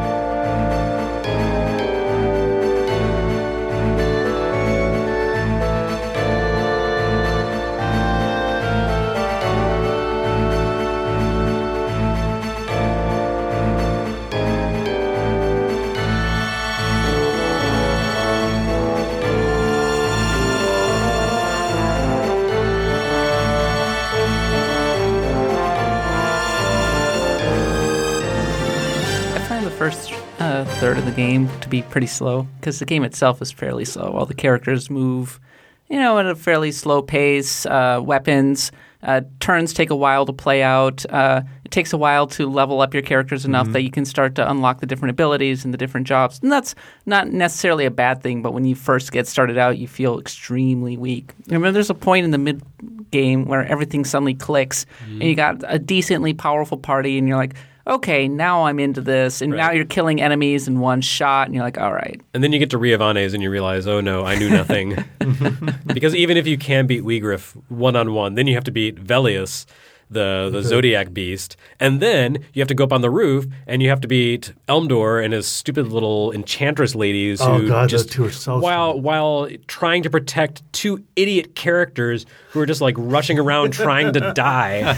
S3: First third of the game to be pretty slow because the game itself is fairly slow. All the characters move, at a fairly slow pace. Weapons, turns take a while to play out. It takes a while to level up your characters enough that you can start to unlock the different abilities and the different jobs. And that's not necessarily a bad thing, but when you first get started out, you feel extremely weak. Remember, there's a point in the mid-game where everything suddenly clicks and you got a decently powerful party and you're like, okay, now I'm into this, and now you're killing enemies in one shot, and you're like, all right.
S1: And then you get to Riavanes and you realize, oh no, I knew nothing. Because even if you can beat Wiegraf one-on-one, then you have to beat Velius, the Zodiac beast, and then you have to go up on the roof and you have to beat Elmdor and his stupid little enchantress ladies who
S2: God,
S1: just
S2: those two are so
S1: while trying to protect two idiot characters who are just like rushing around trying to die.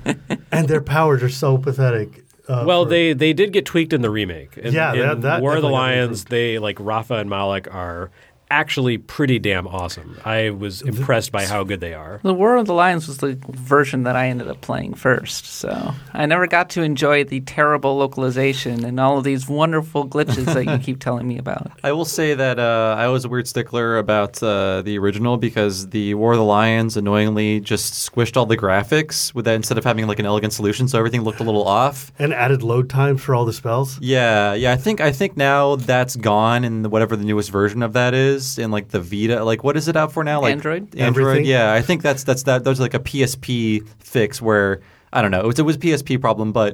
S2: And their powers are so pathetic.
S1: They did get tweaked in the remake. In
S2: that
S1: War of the
S2: definitely got
S1: Lions, they like Rafa and Malak are actually pretty damn awesome. I was impressed by how good they are.
S3: The War of the Lions was the version that I ended up playing first, so I never got to enjoy the terrible localization and all of these wonderful glitches that you keep telling me about.
S4: I will say that I was a weird stickler about the original because the War of the Lions annoyingly just squished all the graphics with that instead of having like an elegant solution, so everything looked a little off.
S2: And added load times for all the spells.
S4: Yeah. I think now that's gone in whatever the newest version of that is. In like the Vita, like what is it out for now? Like
S3: Android.
S2: Everything?
S4: Yeah, I think that's that. Those are like a PSP fix where I don't know. It was a PSP problem, but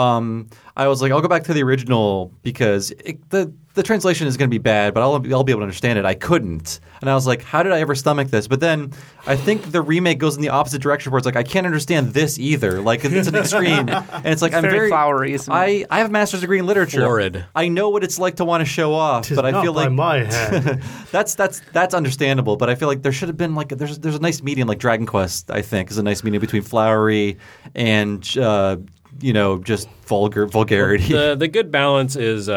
S4: I was like, I'll go back to the original because the translation is going to be bad, but I'll be able to understand it. I couldn't, and I was like, how did I ever stomach this? But then I think the remake goes in the opposite direction, where it's like I can't understand this either. Like it's an extreme, and it's like
S3: I'm very flowery.
S4: I have a master's degree in literature.
S1: Florid.
S4: I know what it's like to want to show off, but I feel like
S2: my hand.
S4: that's understandable. But I feel like there should have been like there's a nice medium, like Dragon Quest. I think is a nice medium between flowery and just vulgarity.
S1: The good balance is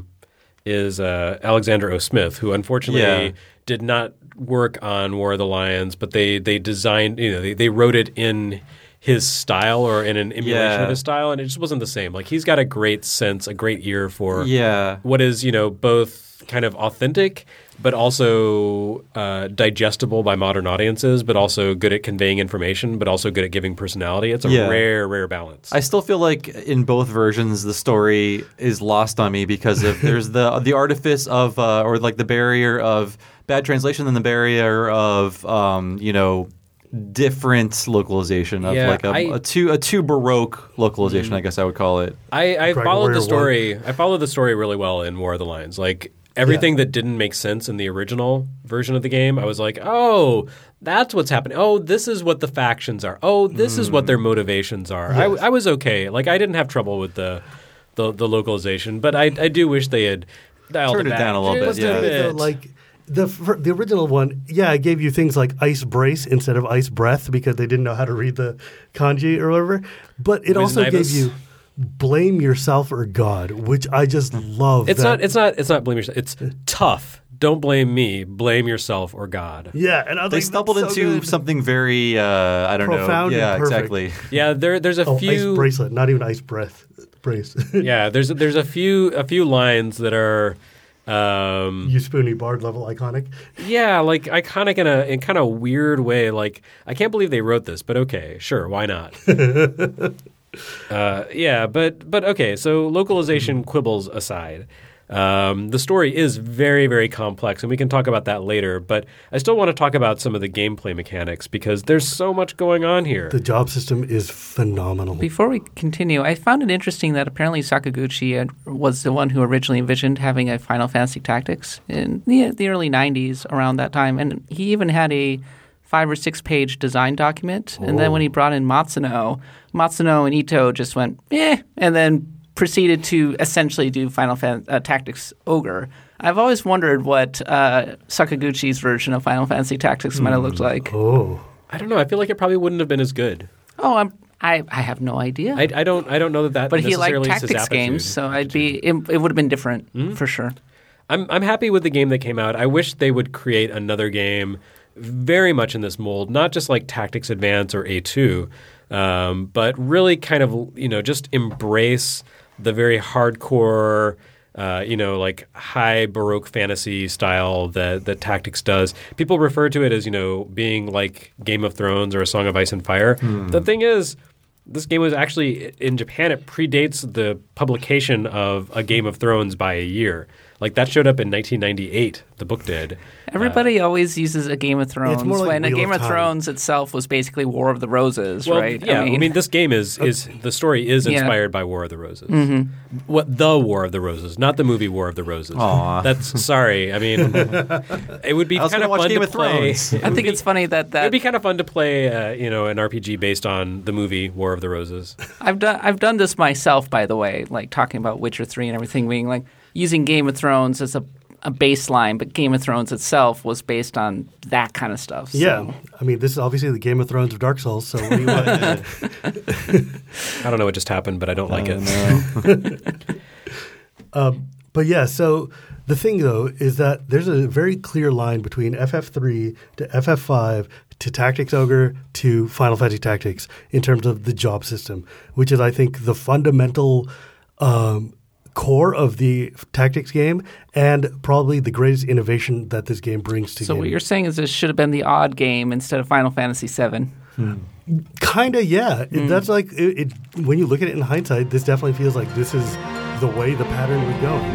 S1: Alexander O. Smith, who unfortunately did not work on War of the Lions, but they designed, they wrote it in his style or in an emulation
S4: Yeah.
S1: of his style, and it just wasn't the same. Like he's got a great sense, a great ear for
S4: Yeah.
S1: what is both kind of authentic but also digestible by modern audiences, but also good at conveying information, but also good at giving personality. It's a
S4: Yeah.
S1: rare balance.
S4: I still feel like in both versions the story is lost on me because of there's the artifice of or like the barrier of bad translation and the barrier of different localization of
S1: Yeah,
S4: like a too baroque localization, I guess I would call it.
S1: I
S2: Dragon
S1: followed
S2: Warrior
S1: the story. I followed the story really well in War of the Lions. Like everything that didn't make sense in the original version of the game, I was like, oh, that's what's happening. Oh, this is what the factions are. Oh, this is what their motivations are.
S2: Yes.
S1: I was okay. Like I didn't have trouble with the localization, but I do wish they had dialed
S4: Turned it
S1: back
S4: down a little bit,
S1: just
S4: yeah.
S1: bit.
S2: Like the original one, I gave you things like ice brace instead of ice breath because they didn't know how to read the kanji or whatever. But it
S1: Luis
S2: also gave
S1: Nivas.
S2: you blame yourself or God, which I just love.
S1: It's
S2: that.
S1: not blame yourself. It's tough. Don't blame me. Blame yourself or God.
S2: Yeah, and I was
S4: They
S2: like,
S4: stumbled
S2: that's so
S4: into
S2: good.
S4: something very I don't
S2: Profound
S4: know.
S2: and
S4: Yeah,
S2: perfect.
S4: exactly.
S1: Yeah, there's a
S2: Oh,
S1: few
S2: ice bracelet, not even ice breath brace.
S1: Yeah, there's a few lines that are
S2: You spoony bard level iconic.
S1: yeah, like iconic in kind of weird way. Like I can't believe they wrote this, but okay, sure, why not? Yeah, but okay. So localization quibbles aside, the story is very, very complex, and we can talk about that later. But I still want to talk about some of the gameplay mechanics because there's so much going on here.
S2: The job system is phenomenal.
S3: Before we continue, I found it interesting that apparently Sakaguchi was the one who originally envisioned having a Final Fantasy Tactics in the early 90s around that time. And he even had a 5 or 6 page design document. And then when he brought in Matsuno and Ito just went, and then proceeded to essentially do Final Tactics Ogre. I've always wondered what Sakaguchi's version of Final Fantasy Tactics might have looked like.
S2: Oh,
S1: I don't know. I feel like it probably wouldn't have been as good.
S3: Oh, I have no idea.
S1: I don't know that.
S3: But he
S1: necessarily
S3: liked
S1: is his
S3: tactics
S1: aptitude.
S3: games, so it would have been different for sure.
S1: I'm happy with the game that came out. I wish they would create another game very much in this mold, not just like Tactics Advance or A2, but really kind of just embrace the very hardcore, like high Baroque fantasy style that Tactics does. People refer to it as being like Game of Thrones or A Song of Ice and Fire. The thing is, this game was actually in Japan. It predates the publication of A Game of Thrones by a year. Like that showed up in 1998. The book did.
S3: Everybody always uses A Game of Thrones
S2: more like
S3: when A
S2: Wheel
S3: Game
S2: of
S3: of
S2: Time.
S3: Thrones itself was basically War of the Roses,
S1: Well,
S3: right?
S1: yeah. I mean, this game is the story is
S3: Yeah.
S1: inspired by War of the Roses. What the War of the Roses, not the movie War of the Roses.
S4: Aw.
S1: That's sorry. I mean, it would be
S4: I was
S1: kind
S4: gonna
S1: of
S4: watch
S1: fun
S4: Game
S1: to
S4: of
S1: play.
S4: Thrones.
S3: I think it's funny that
S1: It'd be kind of fun to play, an RPG based on the movie War of the Roses.
S3: I've done this myself, by the way, like talking about Witcher 3 and everything, being like using Game of Thrones as a baseline, but Game of Thrones itself was based on that kind of stuff. So.
S2: yeah. I mean, this is obviously the Game of Thrones of Dark Souls. So what do you want?
S1: I don't know what just happened, but I don't like it.
S2: But yeah, so the thing though is that there's a very clear line between FF3 to FF5 to Tactics Ogre to Final Fantasy Tactics in terms of the job system, which is I think the fundamental core of the Tactics game and probably the greatest innovation that this game brings to
S3: So
S2: gaming.
S3: what you're saying is this should have been the odd game instead of Final Fantasy VII.
S2: Kind of, yeah. That's like it. When you look at it in hindsight, this definitely feels like this is the way the pattern would go.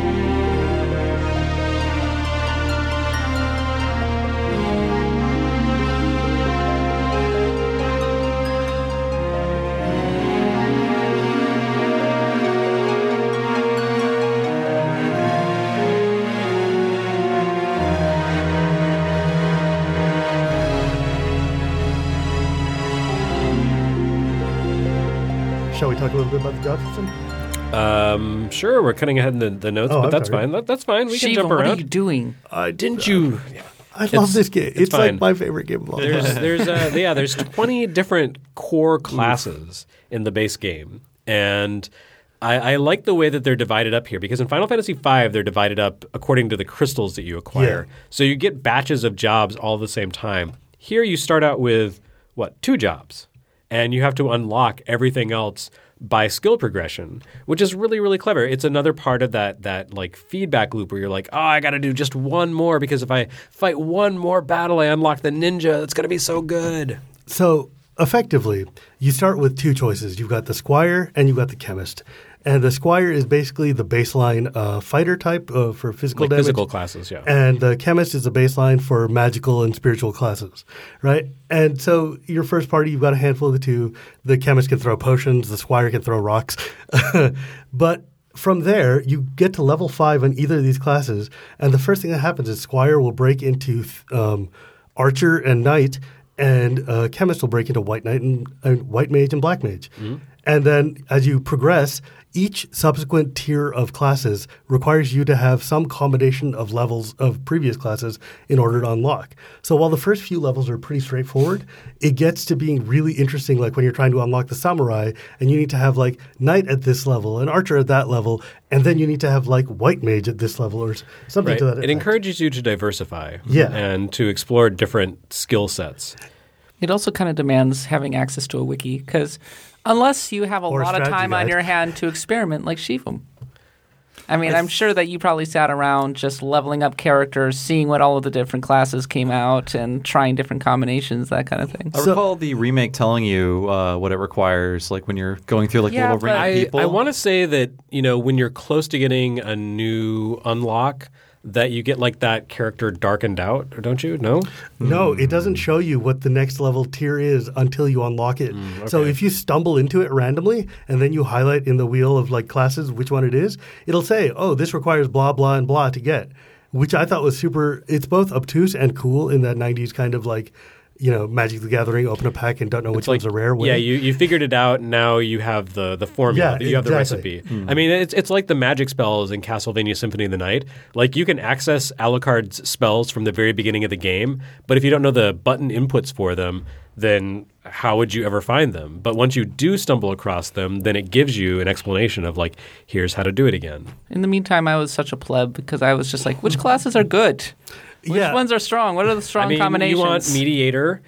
S2: Shall we talk a little bit about the job system?
S1: Sure, we're cutting ahead in the notes,
S2: Oh,
S1: but
S2: I'm
S1: that's
S2: sorry.
S1: fine. That's fine. We can
S3: Shiva,
S1: jump
S3: what are
S1: around.
S3: you doing?
S1: Didn't you?
S2: I love this game. It's
S1: fine.
S2: like my favorite game of all time.
S1: There's 20 different core classes in the base game, and I like the way that they're divided up here because in Final Fantasy V they're divided up according to the crystals that you acquire.
S2: Yeah.
S1: So you get batches of jobs all at the same time. Here you start out with 2 jobs, and you have to unlock everything else by skill progression, which is really, really clever. It's another part of that like feedback loop where you're like, oh, I got to do just one more because if I fight one more battle, I unlock the ninja. That's going to be so good.
S2: So effectively, you start with two choices. You've got the squire and you've got the chemist. And the squire is basically the baseline fighter type for physical
S1: Like
S2: damage.
S1: physical classes, yeah.
S2: And the chemist is the baseline for magical and spiritual classes, right? And so your first party, you've got a handful of the two. The chemist can throw potions. The squire can throw rocks. But from there, you get to level 5 on either of these classes. And the first thing that happens is squire will break into archer and knight, and chemist will break into white knight and white mage and black mage. Mm-hmm. And then as you progress, each subsequent tier of classes requires you to have some combination of levels of previous classes in order to unlock. So while the first few levels are pretty straightforward, it gets to being really interesting, like when you're trying to unlock the samurai and you need to have like knight at this level, an archer at that level, and then you need to have like white mage at this level or something to that effect.
S1: It encourages you to diversify
S2: and
S1: to explore different skill sets.
S3: It also kind of demands having access to a wiki because unless you have a lot of time on your hand to experiment like Shivum. I mean, I'm sure that you probably sat around just leveling up characters, seeing what all of the different classes came out and trying different combinations, that kind of thing.
S4: I recall the remake telling you what it requires, like when you're going through like little ring of people.
S1: I want to say that, when you're close to getting a new unlock, that you get like that character darkened out, don't you? No?
S2: No, it doesn't show you what the next level tier is until you unlock it.
S1: Okay.
S2: So if you stumble into it randomly and then you highlight in the wheel of like classes which one it is, it'll say, oh, this requires blah, blah, and blah to get, which I thought was super – it's both obtuse and cool in that 90s kind of like – Magic the Gathering, open a pack and don't know which one's a rare way.
S1: Yeah, you figured it out. Now you have the formula. You have the recipe. I mean, it's like the magic spells in Castlevania Symphony of the Night. Like you can access Alucard's spells from the very beginning of the game, but if you don't know the button inputs for them, then how would you ever find them? But once you do stumble across them, then it gives you an explanation of like, here's how to do it again.
S3: In the meantime, I was such a pleb because I was just like, which classes are good? Which ones are strong? What are the strong combinations?
S1: You want mediator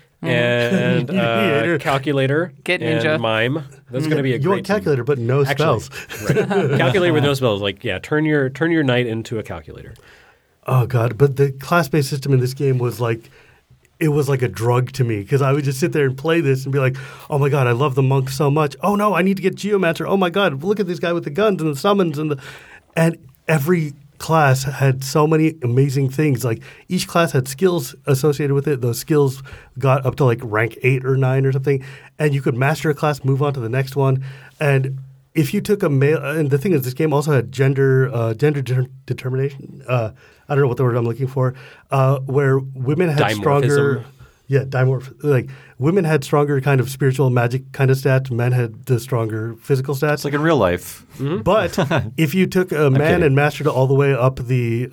S1: and calculator
S3: Get ninja.
S1: and mime. That's going to be a great
S2: You want calculator,
S1: team.
S2: but no spells.
S1: Right. Calculator with no spells. Like, turn your knight into a calculator.
S2: Oh, God. But the class-based system in this game was like – it was like a drug to me because I would just sit there and play this and be like, oh, my God, I love the monk so much. Oh, no, I need to get Geomancer. Oh, my God, look at this guy with the guns and the summons. And every – class had so many amazing things. Like each class had skills associated with it. Those skills got up to like rank 8 or 9 or something, and you could master a class, move on to the next one. And if you took a male, and the thing is, this game also had gender determination. I don't know what the word I'm looking for. Where women had stronger. Yeah, like women had stronger kind of spiritual magic kind of stats. Men had the stronger physical stats.
S4: It's like in real life.
S2: Mm-hmm. But if you took a man and mastered it all the way up the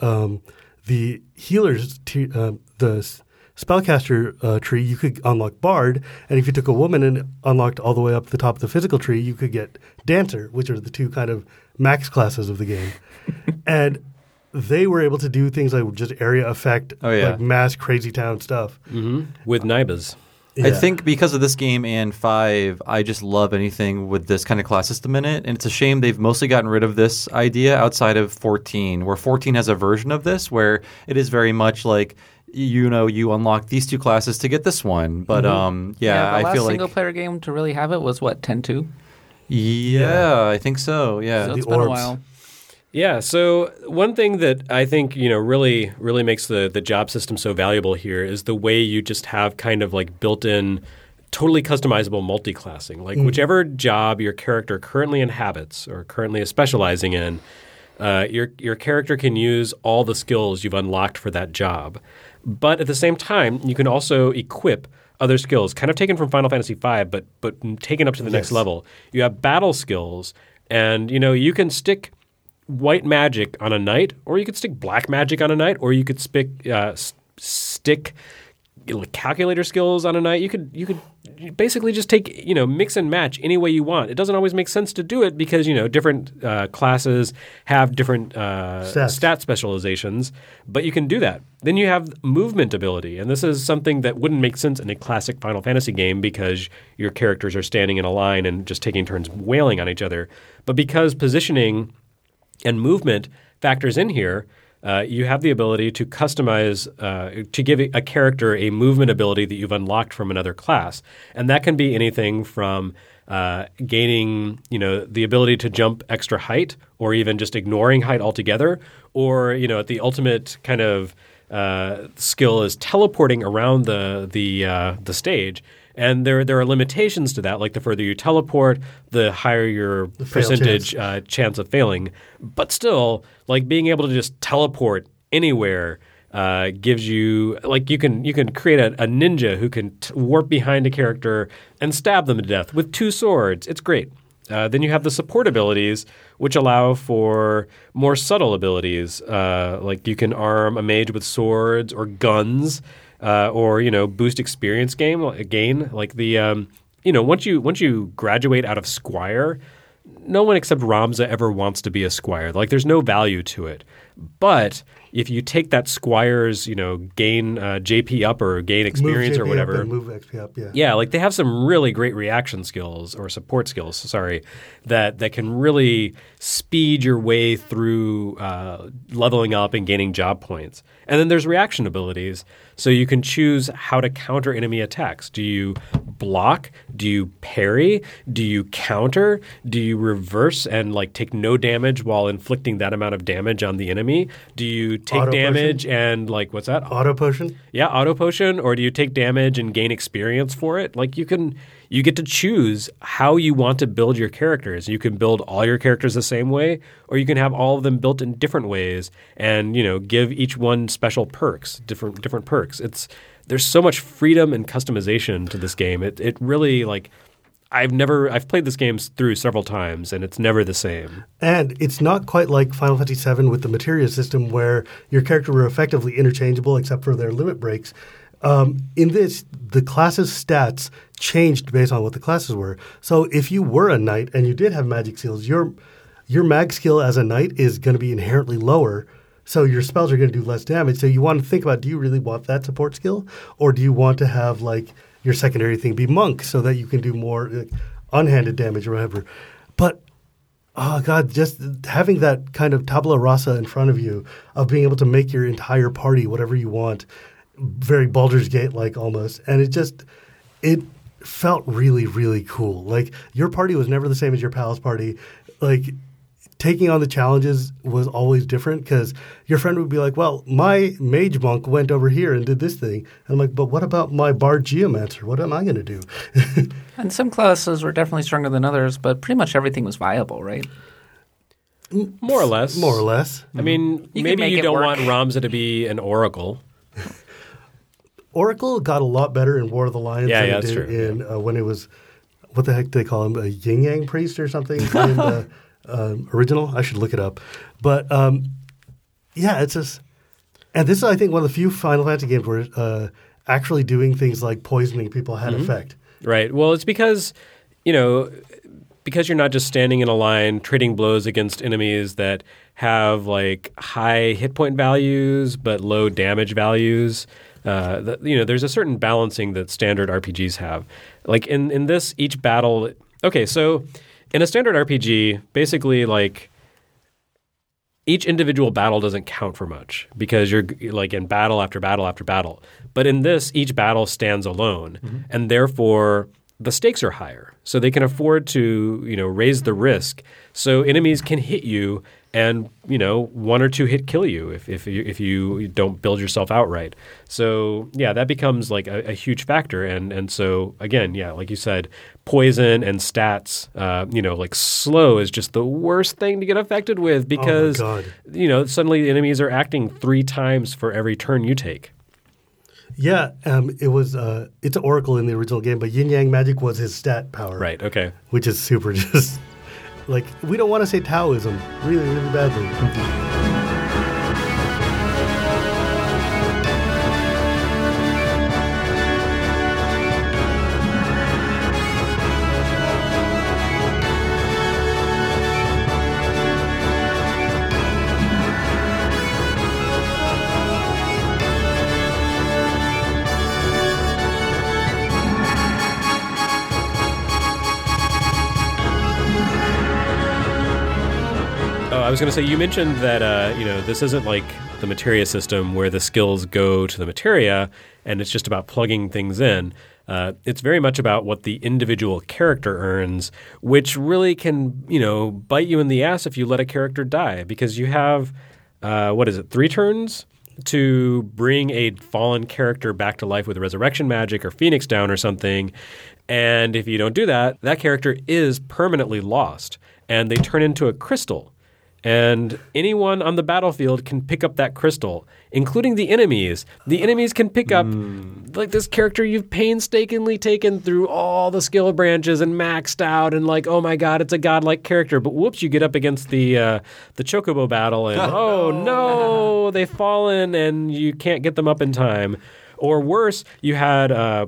S2: healer's the spellcaster tree, you could unlock Bard. And if you took a woman and unlocked all the way up the top of the physical tree, you could get Dancer, which are the two kind of max classes of the game. And they were able to do things like just area effect, like mass crazy town stuff.
S1: Mm-hmm. With Naibas.
S2: Yeah.
S4: I think because of this game and 5, I just love anything with this kind of class system in it. And it's a shame they've mostly gotten rid of this idea outside of 14, where 14 has a version of this where it is very much like, you unlock these two classes to get this one. But
S3: the
S4: I
S3: last
S4: feel like
S3: single-player game to really have it was, 10-2?
S4: Yeah, I think so, yeah.
S3: So it's been a while.
S1: Yeah, so one thing that I think, really makes the job system so valuable here is the way you just have kind of like built-in, totally customizable multi-classing. Like whichever job your character currently inhabits or currently is specializing in, your character can use all the skills you've unlocked for that job. But at the same time, you can also equip other skills, kind of taken from Final Fantasy V, but taken up to the next level. You have battle skills, and you can stick white magic on a knight, or you could stick black magic on a knight, or you could stick calculator skills on a knight. You could basically just take, mix and match any way you want. It doesn't always make sense to do it because, different classes have different stat specializations, but you can do that. Then you have movement ability, and this is something that wouldn't make sense in a classic Final Fantasy game because your characters are standing in a line and just taking turns wailing on each other. But because positioning and movement factors in here, you have the ability to customize, to give a character a movement ability that you've unlocked from another class. And that can be anything from gaining, the ability to jump extra height, or even just ignoring height altogether, or, the ultimate kind of skill is teleporting around the stage. And there are limitations to that. Like the further you teleport, the higher your percentage chance of failing. But still, like being able to just teleport anywhere gives you you can create a ninja who can warp behind a character and stab them to death with 2 swords. It's great. Then you have the support abilities, which allow for more subtle abilities. Like you can arm a mage with swords or guns. Or boost experience gain like the once you graduate out of Squire, no one except Ramza ever wants to be a Squire. Like there's no value to it. But if you take that Squire's gain JP up or gain experience
S2: move JP
S1: or whatever,
S2: up and move XP up,
S1: yeah, like they have some really great reaction skills or support skills. Sorry, that can really speed your way through leveling up and gaining job points. And then there's reaction abilities. So you can choose how to counter enemy attacks. Do you block? Do you parry? Do you counter? Do you reverse and take no damage while inflicting that amount of damage on the enemy? Do you take
S2: Auto
S1: damage
S2: potion?
S1: and what's that?
S2: Auto potion?
S1: Yeah, auto potion. Or do you take damage and gain experience for it? You get to choose how you want to build your characters. You can build all your characters the same way, or you can have all of them built in different ways and, give each one special perks, different perks. There's so much freedom and customization to this game. It really I've played this game through several times, and it's never the same.
S2: And it's not quite like Final Fantasy VII with the materia system where your character were effectively interchangeable except for their limit breaks. In this, the class's stats changed based on what the classes were. So if you were a knight and you did have magic skills, your mag skill as a knight is going to be inherently lower. So your spells are going to do less damage. So you want to think about, do you really want that support skill? Or do you want to have your secondary thing be monk so that you can do more unhanded damage or whatever? But oh God, just having that kind of tabula rasa in front of you of being able to make your entire party whatever you want, very Baldur's Gate-like almost. And it felt really, really cool. Your party was never the same as your pal's party. Taking on the challenges was always different because your friend would be like, well, my mage monk went over here and did this thing. And I'm like, but what about my bard geomancer? What am I going to do?
S3: And some classes were definitely stronger than others, but pretty much everything was viable, right?
S1: More or less.
S2: More or less.
S1: I mean, maybe you don't want Ramza to be an oracle.
S2: Oracle got a lot better in War of the Lions than it did in when it was, what the heck do they call him, a yin-yang priest or something in the original? I should look it up. But it's just, and this is, I think, one of the few Final Fantasy games where actually doing things like poisoning people had effect.
S1: Right. Well, it's because, because you're not just standing in a line trading blows against enemies that have high hit point values but low damage values. There's a certain balancing that standard RPGs have. In this, each battle. Okay, so in a standard RPG, basically each individual battle doesn't count for much because you're in battle after battle after battle. But in this, each battle stands alone, and therefore the stakes are higher. So they can afford to raise the risk. So enemies can hit you and 1 or 2 hit kill you if you don't build yourself outright. So yeah, that becomes a huge factor. And so again, yeah, like you said, poison and stats, slow is just the worst thing to get affected with because suddenly the enemies are acting 3 times for every turn you take.
S2: Yeah, it was. It's an Oracle in the original game, but Yin Yang Magic was his stat power.
S1: Right. Okay.
S2: Which is super just. We don't want to say Taoism really, really badly.
S1: was going to say, you mentioned that this isn't like the materia system where the skills go to the materia and it's just about plugging things in. It's very much about what the individual character earns, which really can, bite you in the ass if you let a character die, because you have, 3 turns to bring a fallen character back to life with resurrection magic or Phoenix Down or something. And if you don't do that, that character is permanently lost and they turn into a crystal. And anyone on the battlefield can pick up that crystal, including the enemies. The enemies can pick up like this character you've painstakingly taken through all the skill branches and maxed out, and like, oh my god, it's a godlike character. But whoops, you get up against the Chocobo battle, and oh no, they've fallen, and you can't get them up in time. Or worse, you had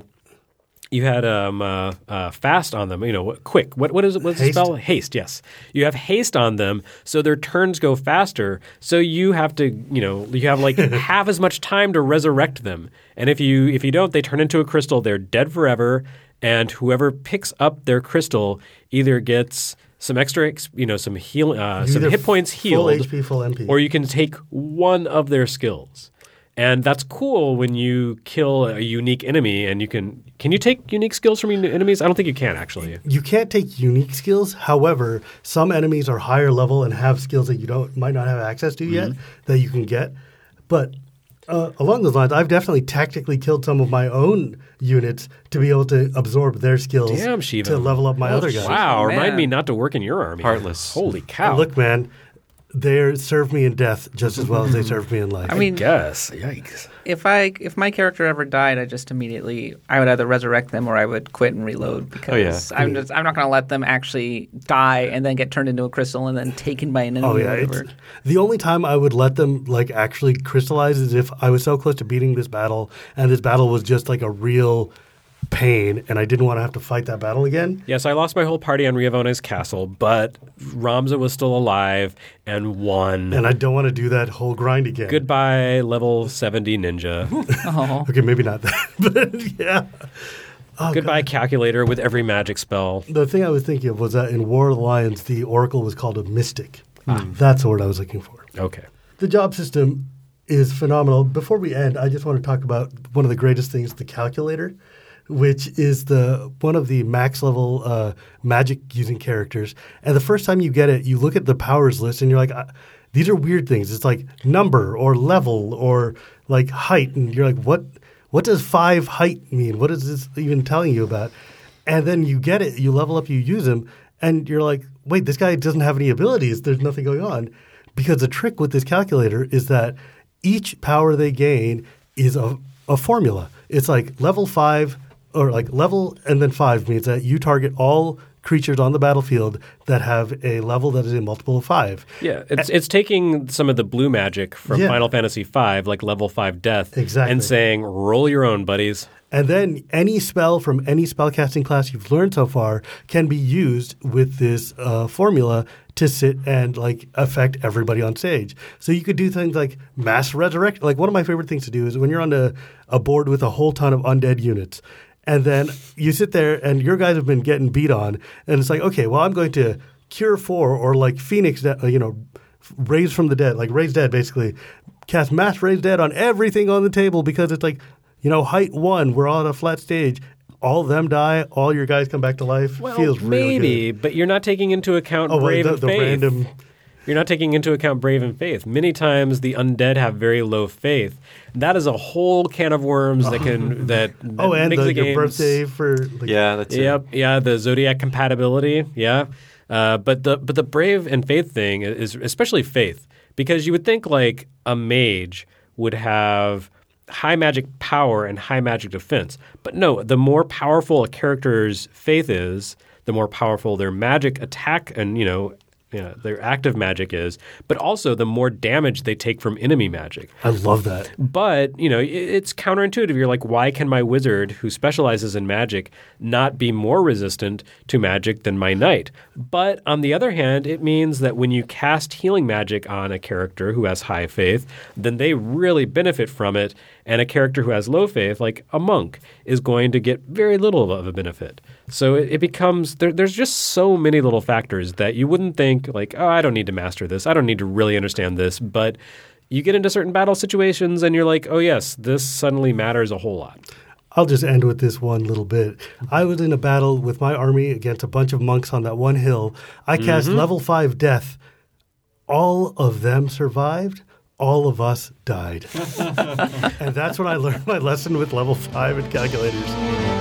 S1: fast on them. Quick. What's the spell? Haste. Yes, you have haste on them, so their turns go faster. So you have to, you have like half as much time to resurrect them. And if you don't, they turn into a crystal. They're dead forever. And whoever picks up their crystal either gets some extra, some heal, some hit points healed,
S2: full HP, full MP,
S1: or you can take one of their skills. And that's cool when you kill a unique enemy, and can you take unique skills from enemies? I don't think you can, actually.
S2: You can't take unique skills. However, some enemies are higher level and have skills that you might not have access to yet that you can get. But along those lines, I've definitely tactically killed some of my own units to be able to absorb their skills.
S1: Damn, Shiva.
S2: To level up my other guys.
S1: Wow,
S3: Man.
S1: remind me not to work in your army.
S4: Heartless.
S1: Holy cow.
S2: And look, man, they served me in death just as well as they served me in life.
S3: I mean,
S1: Yes. Yikes.
S3: if my character ever died, I would either resurrect them or I would quit and reload, because I'm not going to let them actually die and then get turned into a crystal and then taken by an enemy.
S2: Oh, yeah.
S3: or whatever.
S2: The only time I would let them like actually crystallize is if I was so close to beating this battle and this battle was just like a real pain and I didn't want to have to fight that battle again.
S1: Yes, I lost my whole party on Riavone's castle, but Ramza was still alive and won.
S2: And I don't want to do that whole grind again.
S1: Goodbye, level 70 ninja.
S3: Oh.
S2: Okay, maybe not that, but yeah. Oh,
S1: Goodbye,
S2: God.
S1: calculator with every magic spell.
S2: The thing I was thinking of was that in War of the Lions, the Oracle was called a mystic. That's the word I was looking for.
S1: Okay.
S2: The job system is phenomenal. Before we end, I just want to talk about one of the greatest things, the calculator, which is one of the max level magic using characters. And the first time you get it, you look at the powers list and you're like, these are weird things. It's like number or level or like height. And you're like, what does 5 height mean? What is this even telling you about? And then you get it, you level up, you use them, and you're like, wait, this guy doesn't have any abilities. There's nothing going on. Because the trick with this calculator is that each power they gain is a formula. It's like level 5 or like level and then 5 means that you target all creatures on the battlefield that have a level that is a multiple of 5.
S1: Yeah, it's taking some of the blue magic from Final Fantasy V, like level 5 death,
S2: Exactly.
S1: and saying, roll your own, buddies.
S2: And then any spell from any spellcasting class you've learned so far can be used with this formula to sit and like affect everybody on stage. So you could do things like mass resurrect. Like one of my favorite things to do is when you're on a board with a whole ton of undead units, and then you sit there and your guys have been getting beat on, and it's like, okay, well, I'm going to cure 4 or like Phoenix, raise from the dead, like raise dead basically, cast mass raise dead on everything on the table because it's like, height 1, we're all on a flat stage. All of them die. All your guys come back to life.
S1: Well,
S2: Feels real
S1: maybe,
S2: good.
S1: but you're not taking into account Brave and
S2: the
S1: Faith.
S2: random.
S1: You're not taking into account Brave and Faith. Many times the undead have very low faith. That is a whole can of worms that can that
S2: And
S1: makes the
S2: your
S1: games,
S2: birthday for
S4: That's it.
S1: Yep, yeah, the zodiac compatibility, yeah. But the Brave and Faith thing is especially Faith, because you would think like a mage would have high magic power and high magic defense. But no, the more powerful a character's faith is, the more powerful their magic attack and, their active magic is, but also the more damage they take from enemy magic.
S2: I love that.
S1: But, it's counterintuitive. You're like, why can my wizard who specializes in magic not be more resistant to magic than my knight? But on the other hand, it means that when you cast healing magic on a character who has high faith, then they really benefit from it. And a character who has low faith, like a monk, is going to get very little of a benefit. So it becomes there's just so many little factors that you wouldn't think like, oh, I don't need to master this. I don't need to really understand this. But you get into certain battle situations and you're like, oh, yes, this suddenly matters a whole lot.
S2: I'll just end with this one little bit. I was in a battle with my army against a bunch of monks on that one hill. I cast level 5 death. All of them survived. All of us died. And that's when I learned my lesson with level 5 and calculators.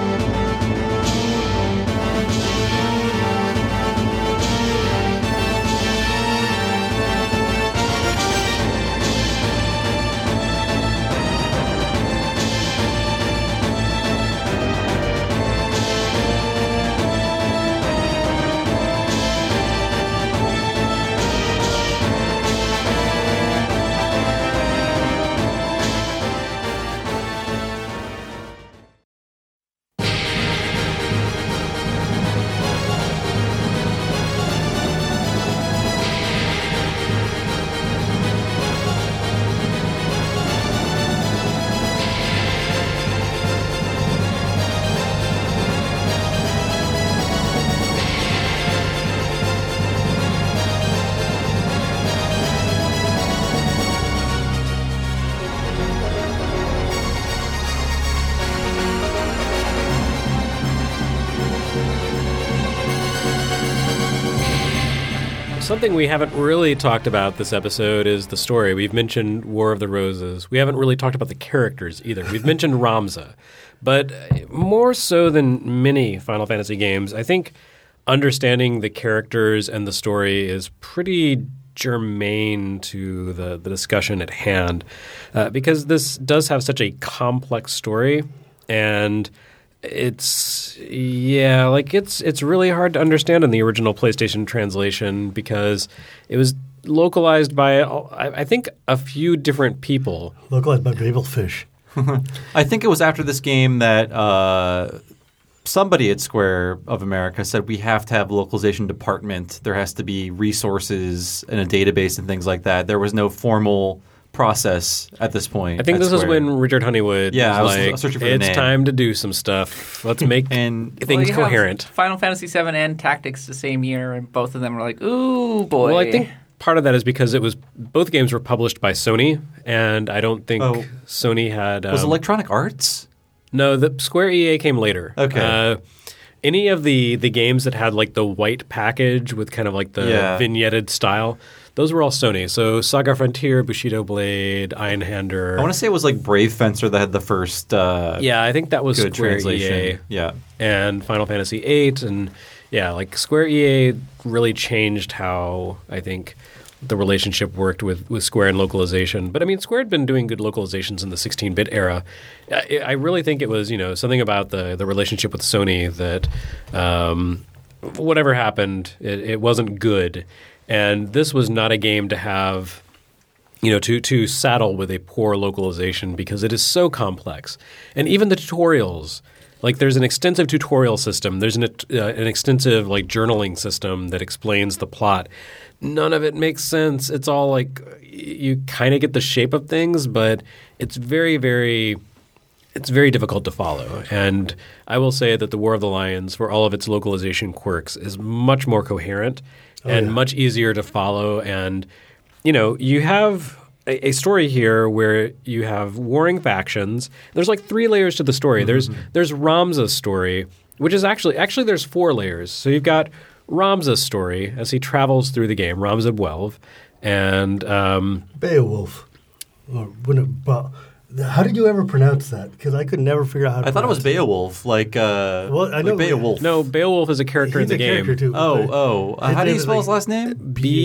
S1: Something we haven't really talked about this episode is the story. We've mentioned War of the Roses. We haven't really talked about the characters either. We've mentioned Ramza. But more so than many Final Fantasy games, I think understanding the characters and the story is pretty germane to the discussion at hand because this does have such a complex story, and it's really hard to understand in the original PlayStation translation because it was localized by I think a few different people.
S2: Localized by Babelfish.
S4: I think it was after this game that somebody at Square of America said we have to have a localization department. There has to be resources and a database and things like that. There was no formal process at this point.
S1: I think this is when Richard Honeywood was like,
S4: searching for the name.
S1: Time to do some stuff. Let's make things coherent.
S3: Final Fantasy VII and Tactics the same year, and both of them were like, ooh, boy.
S1: Well, I think part of that is because both games were published by Sony, and I don't think Sony had...
S4: was Electronic Arts?
S1: No, the Square EA came later.
S4: Okay.
S1: Any of the games that had like the white package with kind of like the vignetted style, those were all Sony. So Saga Frontier, Bushido Blade, Einhander.
S4: I want to say it was like Brave Fencer that had the first
S1: I think that was
S4: good
S1: Square
S4: translation.
S1: EA.
S4: Yeah.
S1: And Final Fantasy VIII. And like Square EA really changed how I think the relationship worked with Square and localization. But I mean, Square had been doing good localizations in the 16-bit era. I really think it was, something about the relationship with Sony that whatever happened, it wasn't good. And this was not a game to have, to saddle with a poor localization because it is so complex. And even the tutorials, like there's an extensive tutorial system. There's an extensive like journaling system that explains the plot. None of it makes sense. It's all like you kind of get the shape of things, but it's very, very difficult to follow. And I will say that the War of the Lions, for all of its localization quirks, is much more coherent and much easier to follow. And, you have a story here where you have warring factions. There's like 3 layers to the story.
S2: Mm-hmm.
S1: There's Ramza's story, which is actually there's 4 layers. So you've got Ramza's story as he travels through the game, Ramza Bwelv, and
S2: Beowulf. How did you ever pronounce that? Because I could never figure out how to
S4: I thought it was
S2: pronounce
S4: Beowulf, like
S2: I know
S4: Beowulf.
S1: No, Beowulf is a character in the game.
S2: Character too.
S4: How do you spell his last name?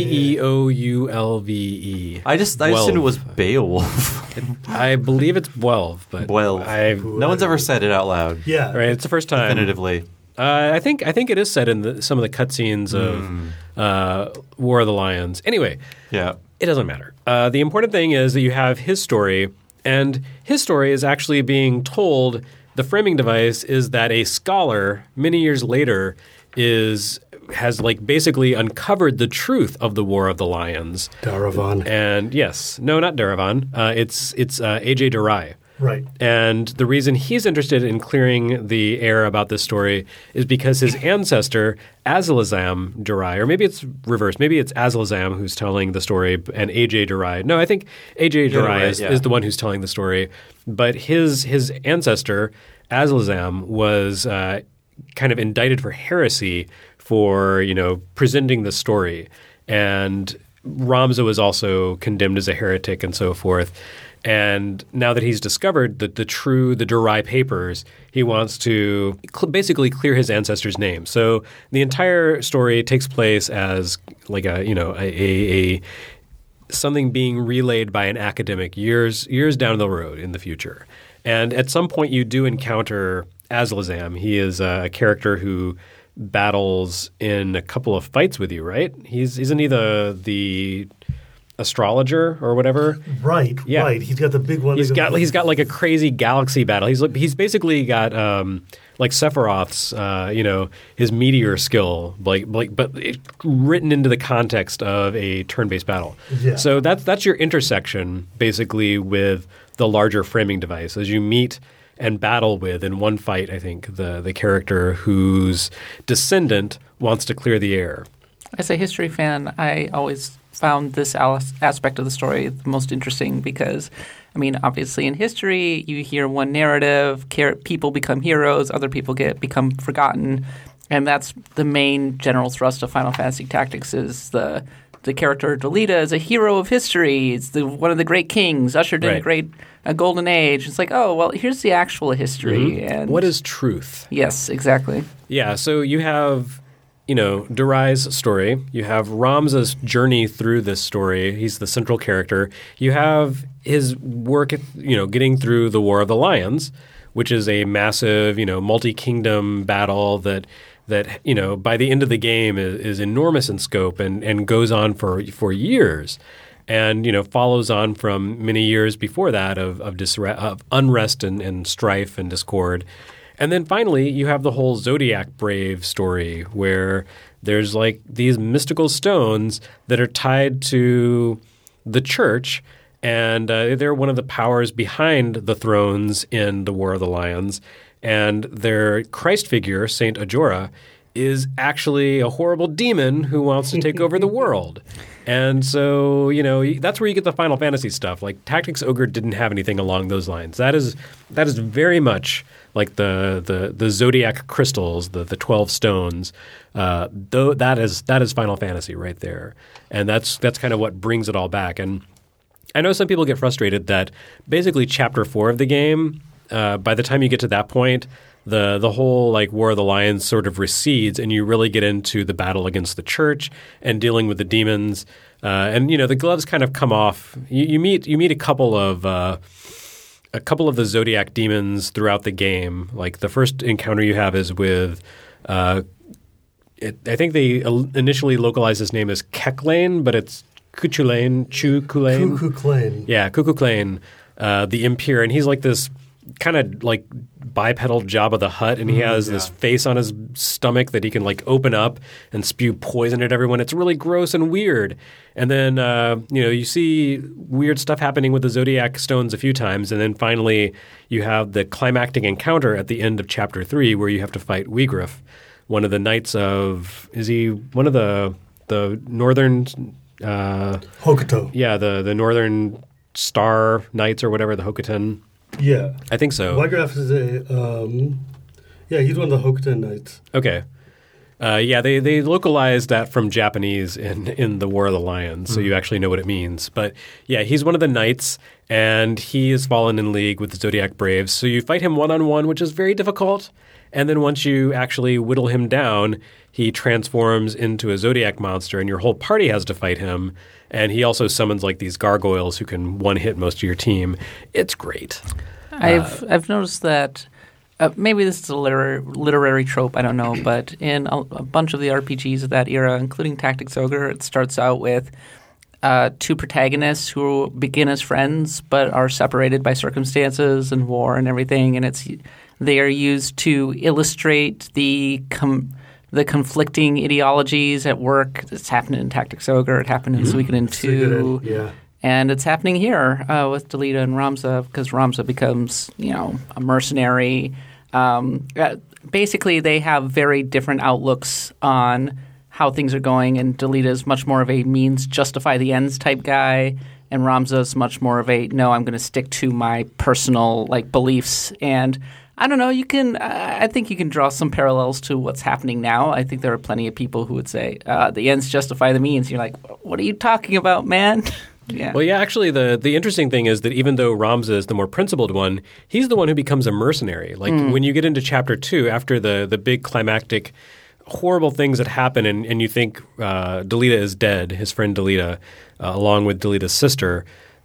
S1: Beoulve.
S4: I assumed it was Beowulf.
S1: I believe it's Bwelv, but
S4: no one's ever said it out loud.
S2: Yeah,
S1: right. It's the first time.
S4: Definitively.
S1: I think it is said in some of the cutscenes of War of the Lions. Anyway, it doesn't matter. The important thing is that you have his story, and his story is actually being told. The framing device is that a scholar many years later has like basically uncovered the truth of the War of the Lions.
S2: Daravan.
S1: And yes, no, not Daravan. It's AJ Durai.
S2: Right.
S1: And the reason he's interested in clearing the air about this story is because his ancestor, Azalazam Durai, or maybe it's reversed. Maybe it's Azalazam who's telling the story and AJ Durai. No, I think AJ Durai is the one who's telling the story. But his ancestor, Azalazam, was kind of indicted for heresy for, presenting the story. And Ramza was also condemned as a heretic and so forth. And now that he's discovered the Durai papers, he wants to basically clear his ancestors' names. So the entire story takes place as like a something being relayed by an academic years down the road in the future. And at some point, you do encounter Azalazam. He is a character who battles in a couple of fights with you, right? Isn't he the astrologer or whatever?
S2: Right. He's got the big one.
S1: He's got like a crazy galaxy battle. He's basically got like Sephiroth's his meteor skill, but written into the context of a turn-based battle.
S2: Yeah.
S1: So that's your intersection basically with the larger framing device as you meet and battle with in one fight. I think the character whose descendant wants to clear the air.
S3: As a history fan, I always found this aspect of the story the most interesting because, obviously in history, you hear one narrative, people become heroes, other people become forgotten, and that's the main general thrust of Final Fantasy Tactics is the character Delita is a hero of history. It's one of the great kings, ushered in a golden age. It's like, oh, well, here's the actual history.
S1: Mm-hmm.
S3: And
S1: what is truth?
S3: Yes, exactly.
S1: Yeah, so you have Durai's story. You have Ramza's journey through this story. He's the central character. You have his work, getting through the War of the Lions, which is a massive, multi-kingdom battle that by the end of the game is enormous in scope and goes on for years, and follows on from many years before that of unrest and strife and discord. And then finally, you have the whole Zodiac Brave story where there's like these mystical stones that are tied to the church, and they're one of the powers behind the thrones in the War of the Lions. And their Christ figure, Saint Ajora, is actually a horrible demon who wants to take over the world. And so, that's where you get the Final Fantasy stuff. Like Tactics Ogre didn't have anything along those lines. That is very much like the Zodiac crystals, the 12 stones. Though that is Final Fantasy right there. And that's kind of what brings it all back. And I know some people get frustrated that basically Chapter 4 of the game, by the time you get to that point, the whole like War of the Lions sort of recedes, and you really get into the battle against the church and dealing with the demons. And the gloves kind of come off. You meet a couple of the Zodiac demons throughout the game. Like the first encounter you have is with I think they initially localized his name as Keclane, but it's Cuchulain.
S2: Cuchulain.
S1: Yeah, Cuchulain, the Impure, and he's like this kind of like bipedal Jabba the Hutt, and he has this face on his stomach that he can like open up and spew poison at everyone. It's really gross and weird. And then you see weird stuff happening with the Zodiac stones a few times, and then finally you have the climactic encounter at the end of Chapter 3 where you have to fight Wigriff, one of the knights of – is he one of the northern
S2: Hokuto.
S1: Yeah, the northern star knights or whatever, the Hokuton.
S2: Yeah.
S1: I think so.
S2: Wigriff is he's one of the Hokuton knights.
S1: Okay. They localized that from Japanese in the War of the Lions, so you actually know what it means. But yeah, he's one of the knights, and he has fallen in league with the Zodiac Braves. So you fight him one-on-one, which is very difficult. And then once you actually whittle him down, he transforms into a Zodiac monster, and your whole party has to fight him. And he also summons like these gargoyles who can one-hit most of your team. It's great.
S3: I've noticed that maybe this is a literary trope, I don't know, but in a bunch of the RPGs of that era, including Tactics Ogre, it starts out with two protagonists who begin as friends but are separated by circumstances and war and everything, and they are used to illustrate the conflicting ideologies at work. It's happened in Tactics Ogre. It happened in Suikoden 2. And it's happening here with Delita and Ramza because Ramza becomes, a mercenary. Basically, they have very different outlooks on how things are going, and Delita is much more of a means justify the ends type guy, and Ramza is much more of a no, I'm going to stick to my personal beliefs. And I don't know, I think you can draw some parallels to what's happening now. I think there are plenty of people who would say the ends justify the means. You're like, what are you talking about, man? Yeah.
S1: Well, yeah, actually, the interesting thing is that even though Ramza is the more principled one, he's the one who becomes a mercenary. When you get into Chapter 2, after the big climactic horrible things that happen and you think Delita is dead, his friend Delita, along with Delita's sister,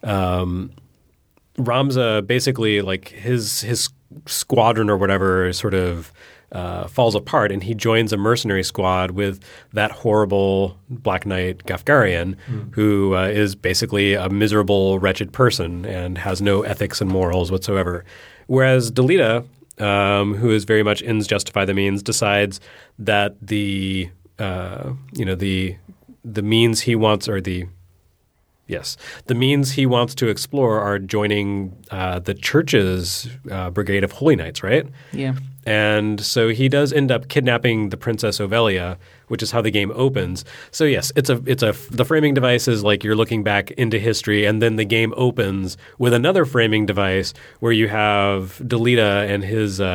S1: Ramza basically, his squadron or whatever sort of falls apart, and he joins a mercenary squad with that horrible Black Knight Gafgarian, who is basically a miserable, wretched person and has no ethics and morals whatsoever. Whereas Delita, who is very much ends justify the means, decides that the means he wants the means he wants to explore are joining the church's brigade of holy knights, right?
S3: Yeah.
S1: And so he does end up kidnapping the Princess Ovelia, which is how the game opens. So yes, the framing device is like you're looking back into history, and then the game opens with another framing device where you have Delita and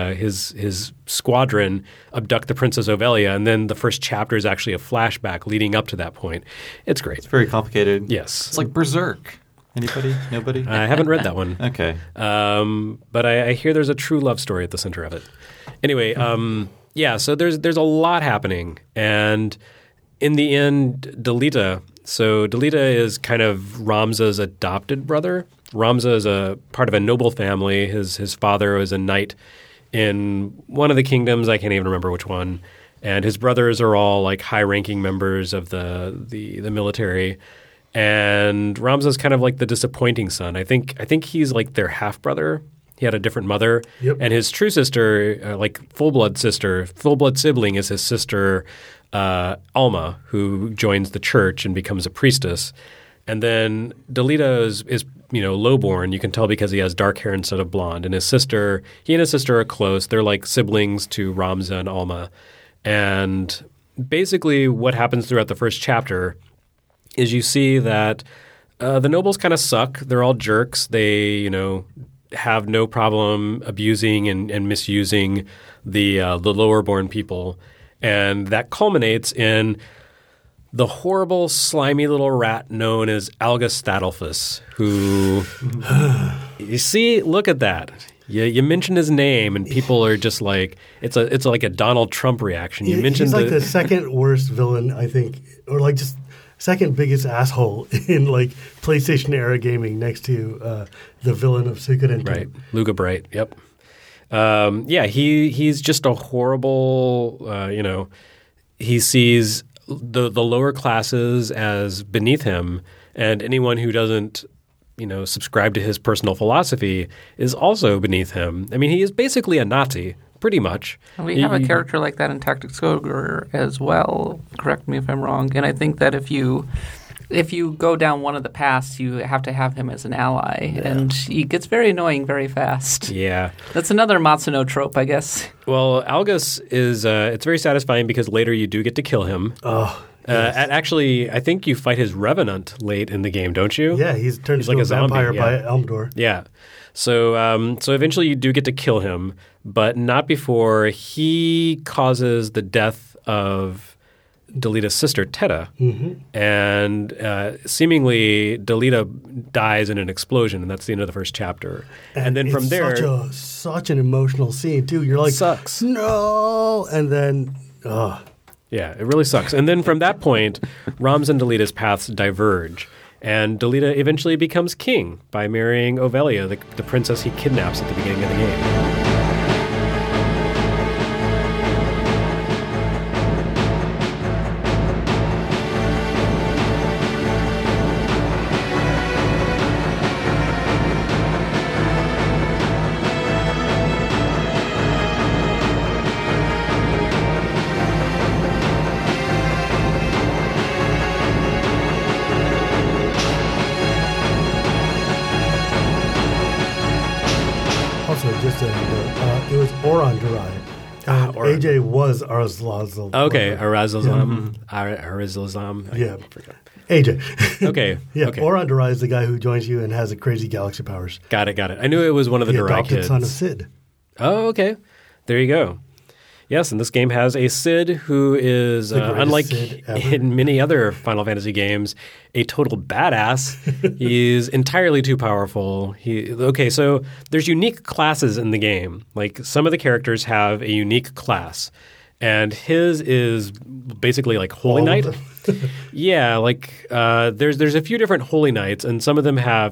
S1: his squadron abduct the Princess Ovelia, and then the first chapter is actually a flashback leading up to that point. It's great.
S4: It's very complicated.
S1: Yes.
S4: It's like Berserk. Anybody? Nobody?
S1: I haven't read that one.
S4: Okay.
S1: But I hear there's a true love story at the center of it. Anyway, so there's a lot happening. And in the end, Delita is kind of Ramza's adopted brother. Ramza is a part of a noble family. His father was a knight in one of the kingdoms. I can't even remember which one. And his brothers are all like high-ranking members of the military. And Ramza's kind of like the disappointing son. I think he's like their half-brother. He had a different mother.
S2: Yep.
S1: And his true sister, full-blood sibling is his sister Alma, who joins the church and becomes a priestess. And then Delita is lowborn. You can tell because he has dark hair instead of blonde. And he and his sister are close. They're like siblings to Ramza and Alma. And basically what happens throughout the first chapter is you see that the nobles kind of suck. They're all jerks. They, have no problem abusing and misusing the lower-born people. And that culminates in the horrible, slimy little rat known as Algus Thadalphus, who you see, look at that. You mention his name, and people are just like it's like a Donald Trump reaction. You mentioned
S2: he's like the second worst villain, I think, or like just second biggest asshole in like PlayStation era gaming, next to the villain of Suikoden.
S1: Right, Luga Bright. Yep. He's just a horrible. He sees the lower classes as beneath him, and anyone who doesn't subscribe to his personal philosophy is also beneath him. I mean, he is basically a Nazi, pretty much.
S3: We have a character like that in Tactics Ogre as well. Correct me if I'm wrong. And I think that if you go down one of the paths, you have to have him as an ally. Yeah. And he gets very annoying very fast.
S1: Yeah.
S3: That's another Matsuno trope, I guess.
S1: Well, Algus is it's very satisfying because later you do get to kill him.
S2: Oh, yes.
S1: Actually, I think you fight his Revenant late in the game, don't you?
S2: Yeah, he's turned into a vampire by Elmdor.
S1: Yeah. So eventually you do get to kill him, but not before he causes the death of Delita's sister, Teta.
S2: Mm-hmm.
S1: And seemingly Delita dies in an explosion, and that's the end of the first chapter. And then from there...
S2: such an emotional scene, too. You're like,
S1: sucks.
S2: No! And then...
S1: Yeah, it really sucks. And then from that point, Ramza and Delita's paths diverge. And Delita eventually becomes king by marrying Ovelia, the princess he kidnaps at the beginning of the game.
S2: It was Oran Durai. And
S1: Oran.
S2: AJ was Arzlazal.
S1: Okay, Arizalazam. Arizalazam.
S2: Yeah. AJ.
S1: Okay.
S2: Yeah,
S1: okay.
S2: Oran Durai is the guy who joins you and has the crazy galaxy powers.
S1: Got it. I knew it was one of the
S2: The
S1: Durai
S2: adopted
S1: kids.
S2: son of Sid.
S1: Oh, okay. There you go. Yes, and this game has a Sid who is,
S2: The greatest
S1: unlike
S2: Sid ever.
S1: in many other Final Fantasy games, a total badass. He's entirely too powerful. So there's unique classes in the game. Like some of the characters have a unique class, and his is basically like Holy
S2: All
S1: Knight.
S2: of them.
S1: Yeah, like there's a few different Holy Knights, and some of them have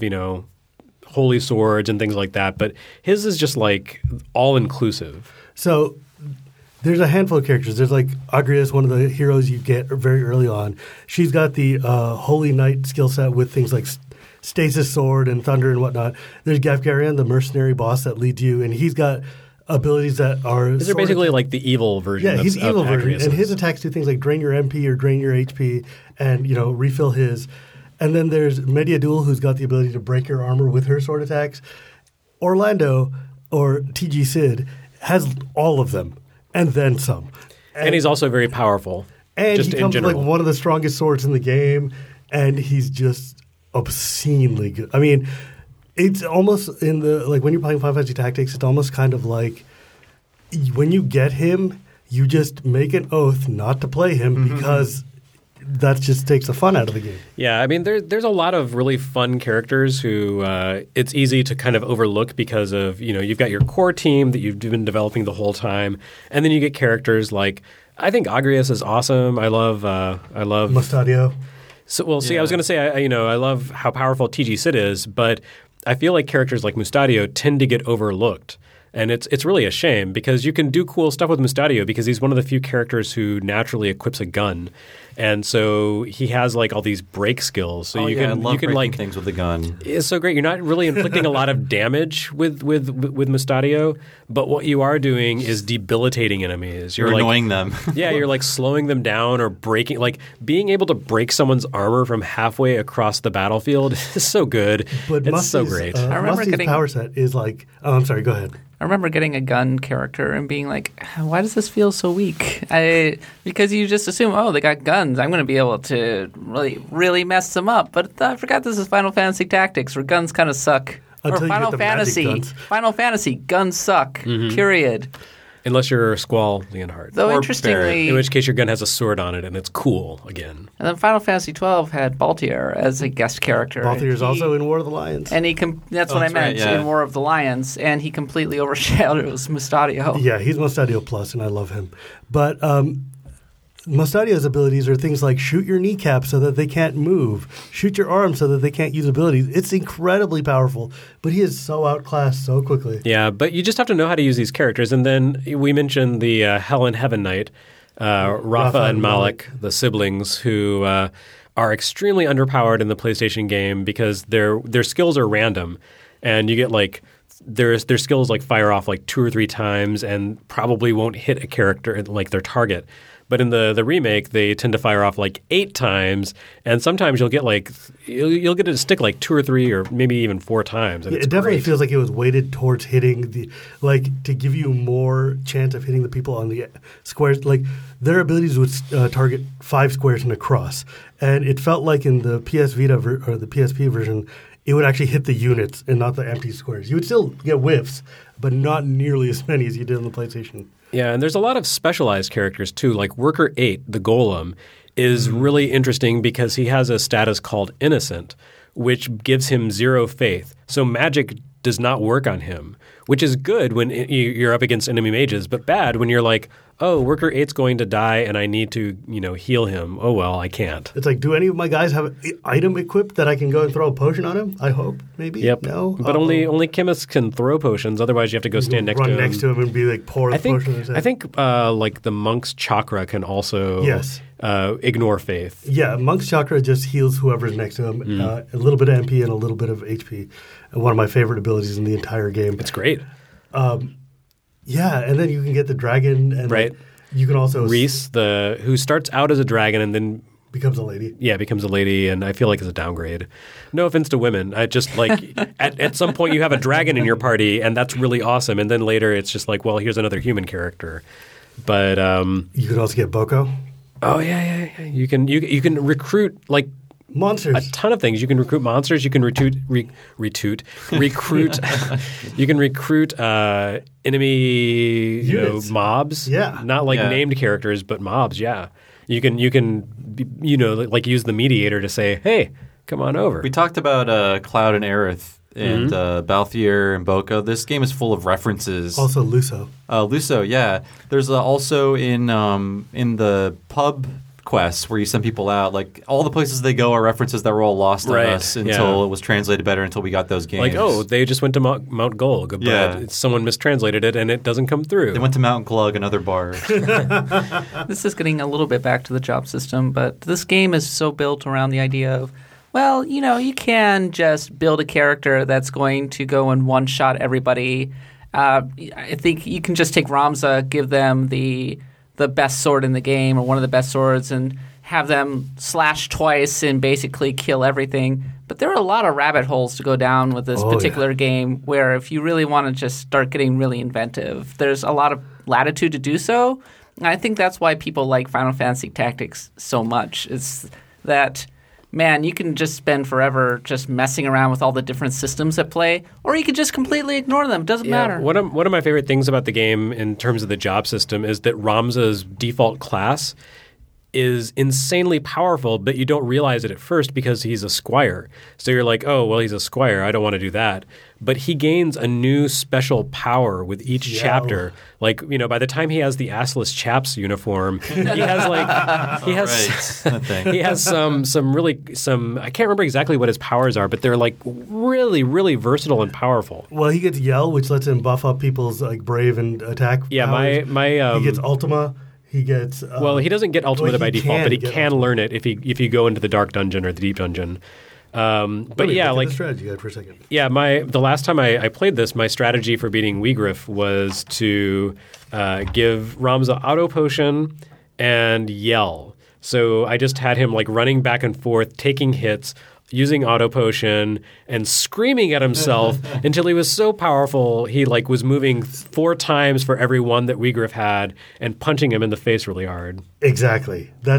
S1: holy swords and things like that. But his is just like all inclusive.
S2: So there's a handful of characters. There's like Agrias, one of the heroes you get very early on. She's got the Holy Knight skill set with things like Stasis Sword and Thunder and whatnot. There's Gafgarian, the mercenary boss that leads you, and he's got abilities that are
S1: These are basically like the evil version.
S2: Yeah, he's
S1: of
S2: evil version,
S1: Agrias.
S2: and his attacks do things like drain your MP or drain your HP, and refill his. And then there's Mediadul, who's got the ability to break your armor with her sword attacks. Orlando, or TG Sid, has all of them, and then some.
S1: And he's also very powerful.
S2: And
S1: just
S2: he
S1: in
S2: comes with
S1: general.
S2: like one of the strongest swords in the game, and he's just obscenely good. I mean, it's almost in the when you're playing Final Fantasy Tactics, it's almost kind of like when you get him, you just make an oath not to play him because that just takes the fun out of the game.
S1: Yeah, I mean, there's a lot of really fun characters who it's easy to kind of overlook because of, you've got your core team that you've been developing the whole time, and then you get characters like, I think Agrias is awesome. I love
S2: Mustadio.
S1: So, I was going to say, I love how powerful TG Sid is, but I feel like characters like Mustadio tend to get overlooked. And it's really a shame because you can do cool stuff with Mustadio because he's one of the few characters who naturally equips a gun. And so he has like all these break skills. So
S4: I love
S1: you can
S4: breaking things with a gun.
S1: It's so great. You're not really inflicting a lot of damage with Mustadio, but what you are doing is debilitating enemies.
S4: You're annoying them.
S1: Yeah, you're like slowing them down or breaking. Like being able to break someone's armor from halfway across the battlefield is so good.
S2: But
S1: It's so
S2: Musty's,
S1: great.
S3: I remember
S2: Musty's
S3: getting-
S2: power set is like. Oh, I'm sorry. Go ahead.
S3: I remember getting a gun character and being like, why does this feel so weak? Because you just assume, oh, they got guns. I'm going to be able to really, really mess them up. But I forgot this is Final Fantasy Tactics where guns kind of suck.
S2: Until
S3: or
S2: you
S3: Final
S2: get the magic
S3: Fantasy.
S2: guns.
S3: Final Fantasy, guns suck, period.
S1: Unless you're Squall Leonhardt.
S3: Though
S4: Or
S3: interestingly,
S1: In which case your gun has a sword on it and it's cool again.
S3: and then Final Fantasy 12 had Baltier as a guest character.
S2: Balthier's
S3: and he-
S2: also in War of the Lions.
S3: And that's what I
S4: that's
S3: meant
S4: right, yeah.
S3: in War of the Lions, and he completely overshadows Mustadio.
S2: Yeah, he's Mustadio Plus, and I love him. But Mustadio's abilities are things like shoot your kneecap so that they can't move, shoot your arm so that they can't use abilities. It's incredibly powerful, but he is so outclassed so quickly.
S1: Yeah, but you just have to know how to use these characters. And then we mentioned the Hell and Heaven Knight, Rafa and Malik, the siblings, who are extremely underpowered in the PlayStation game because their skills are random, and you get like their skills like fire off like 2 or 3 times and probably won't hit a character like their target. But in the remake, they tend to fire off like 8 times, and sometimes you'll get you'll get it to stick like 2 or 3 or maybe even 4 times. And
S2: Yeah,
S1: it's
S2: it definitely
S1: great.
S2: feels like it was weighted towards hitting to give you more chance of hitting the people on the squares. Like their abilities would target 5 squares and across, and it felt like in the PS Vita or the PSP version, it would actually hit the units and not the empty squares. You would still get whiffs, but not nearly as many as you did on the PlayStation.
S1: Yeah, and there's a lot of specialized characters too. Like Worker 8, the Golem, is really interesting because he has a status called Innocent, which gives him 0 faith. So magic does not work on him, which is good when you're up against enemy mages, but bad when you're like, oh, Worker 8's going to die and I need to, heal him. Oh, well, I can't.
S2: It's like, do any of my guys have an item equipped that I can go and throw a potion on him? I hope, maybe.
S1: Yep.
S2: No,
S1: But only chemists can throw potions. Otherwise, you have to go stand next
S2: run
S1: to him.
S2: next to him and be like, pour the potion in his head.
S1: I think like the monk's chakra can also
S2: Yes.
S1: Ignore faith.
S2: Yeah, Monk's Chakra just heals whoever's next to him. A little bit of MP and a little bit of HP. And one of my favorite abilities in the entire game.
S1: It's great.
S2: Yeah, and then you can get the dragon. And
S1: Right.
S2: you can also...
S1: Reese, who starts out as a dragon and then
S2: becomes a lady.
S1: Yeah, becomes a lady, and I feel like it's a downgrade. No offense to women. I just like at some point you have a dragon in your party, and that's really awesome. And then later it's just like, well, here's another human character. But
S2: you could also get Boko.
S1: Oh yeah. You can recruit like
S2: Monsters.
S1: a ton of things. You can recruit monsters. You can recruit. You can recruit enemy
S2: Units.
S1: mobs.
S2: Yeah.
S1: Not like
S4: Yeah.
S1: named characters, but mobs. Yeah. You can like use the mediator to say, hey, come on over.
S4: We talked about Cloud and Aerith and Balthier and Boko. This game is full of references.
S2: Also Luso.
S4: Luso, yeah. There's also in the pub quests where you send people out, like all the places they go are references that were all lost on
S1: Right,
S4: us until
S1: yeah.
S4: it was translated better until we got those games.
S1: Like, oh, they just went to Mount Golg, but
S4: Yeah.
S1: someone mistranslated it and it doesn't come through.
S4: They went to Mount Glug, another bar.
S3: This is getting a little bit back to the job system, but this game is so built around the idea of, well, you can just build a character that's going to go and one-shot everybody. I think you can just take Ramza, give them the best sword in the game or one of the best swords and have them slash twice and basically kill everything. But there are a lot of rabbit holes to go down with this particular game where if you really want to just start getting really inventive, there's a lot of latitude to do so. And I think that's why people like Final Fantasy Tactics so much. It's that, man, you can just spend forever just messing around with all the different systems at play, or you can just completely ignore them. It doesn't matter.
S1: One of my favorite things about the game in terms of the job system is that Ramza's default class is insanely powerful, but you don't realize it at first because he's a squire. So you're like, oh, well, he's a squire. I don't want to do that. But he gains a new special power with each chapter. Like, by the time he has the assless chaps uniform, he has
S4: That thing.
S1: he has some I can't remember exactly what his powers are, but they're like really, really versatile and powerful.
S2: Well, he gets Yell, which lets him buff up people's like brave and attack.
S1: Yeah,
S2: powers.
S1: my
S2: he gets Ultima. He gets.
S1: well, he doesn't get Ultimate by default, but he
S2: get
S1: can
S2: Ultima.
S1: learn it if you go into the Dark Dungeon or the Deep Dungeon. But
S2: Let me
S1: yeah,
S2: look at
S1: like
S2: the strategy guide for a second.
S1: yeah, the last time I played this, my strategy for beating Weegriff was to give Ramza auto potion and yell. So I just had him like running back and forth, taking hits, using auto potion, and screaming at himself until he was so powerful he like was moving 4 times for every one that Weegriff had and punching him in the face really hard.
S2: Exactly. That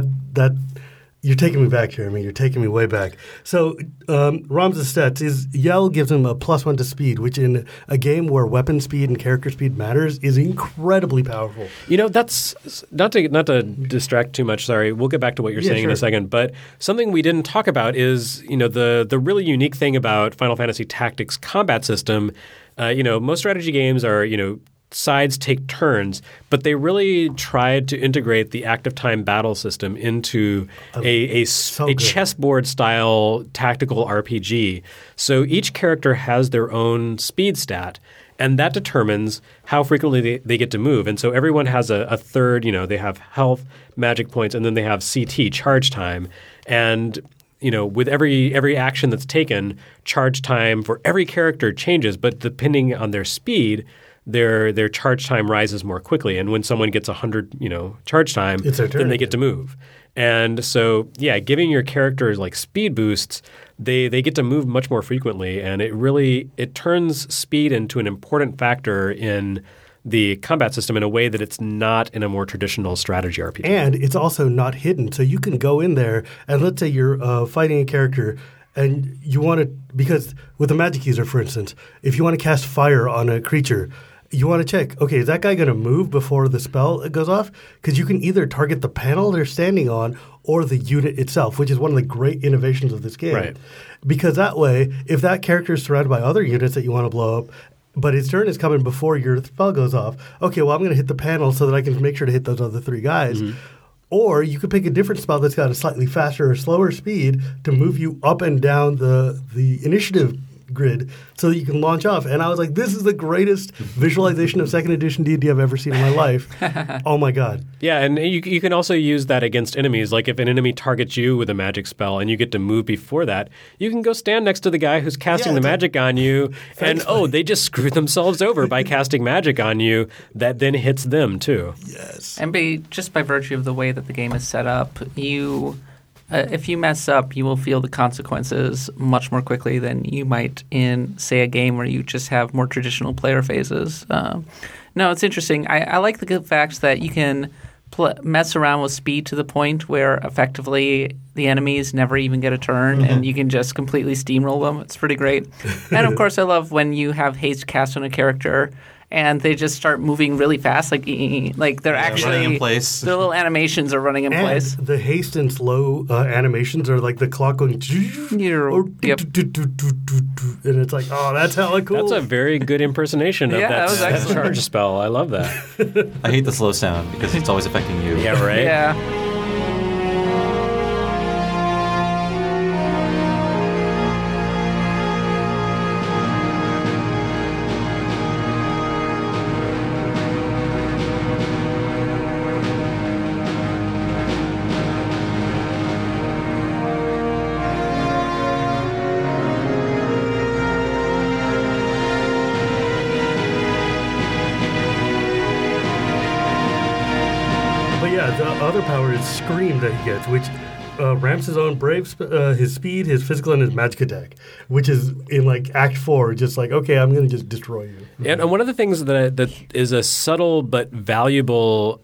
S2: you're taking me back, Jeremy. You're taking me way back. So Ramza's stats is Yell gives him a +1 to speed, which in a game where weapon speed and character speed matters is incredibly powerful.
S1: That's not to distract too much. Sorry, we'll get back to what you're saying in a second. But something we didn't talk about is the really unique thing about Final Fantasy Tactics combat system. Most strategy games are sides take turns, but they really tried to integrate the active time battle system into a chessboard style tactical RPG. So each character has their own speed stat, and that determines how frequently they get to move. And so everyone has a third, they have health, magic points, and then they have CT, charge time. And with every action that's taken, charge time for every character changes, but depending on their speed, their charge time rises more quickly. And when someone gets 100, charge time,
S2: It's their turn
S1: then they get to move. And so, yeah, giving your characters like speed boosts, they get to move much more frequently. And it turns speed into an important factor in the combat system in a way that it's not in a more traditional strategy RPG.
S2: And it's also not hidden. So you can go in there and let's say you're fighting a character and you want to – because with the magic user, for instance, if you want to cast fire on a creature – you want to check, okay, is that guy going to move before the spell goes off? Because you can either target the panel they're standing on or the unit itself, which is one of the great innovations of this game.
S1: Right.
S2: Because that way, if that character is surrounded by other units that you want to blow up, but his turn is coming before your spell goes off, okay, well, I'm going to hit the panel so that I can make sure to hit those other 3 guys. Mm-hmm. Or you could pick a different spell that's got a slightly faster or slower speed to move you up and down the initiative grid so that you can launch off. And I was like, this is the greatest visualization of 2nd edition D&D I've ever seen in my life. Oh my God.
S1: Yeah, and you can also use that against enemies. Like if an enemy targets you with a magic spell and you get to move before that, you can go stand next to the guy who's casting the magic on you and they just screwed themselves over by casting magic on you that then hits them too.
S2: Yes.
S3: And just by virtue of the way that the game is set up, you if you mess up, you will feel the consequences much more quickly than you might in, say, a game where you just have more traditional player phases. No, it's interesting. I like the fact that you can mess around with speed to the point where effectively the enemies never even get a turn and you can just completely steamroll them. It's pretty great. And of course, I love when you have haste cast on a character and they just start moving really fast, like they're actually
S4: running in place.
S3: Their little animations are running in
S2: And
S3: place.
S2: the haste and slow animations are like the clock going,
S3: Yep.
S2: and it's like, oh, that's hella cool.
S1: That's a very good impersonation of
S3: Yeah, that was
S1: that
S3: excellent.
S1: charge spell. I love that.
S4: I hate the slow sound because it's always affecting you.
S1: Yeah, right?
S3: Yeah.
S2: But yeah, the other power is Scream that he gets, which ramps his own his speed, his physical, and his magic attack, which is in like Act 4, just like, okay, I'm going to just destroy you.
S1: And one of the things that is a subtle but valuable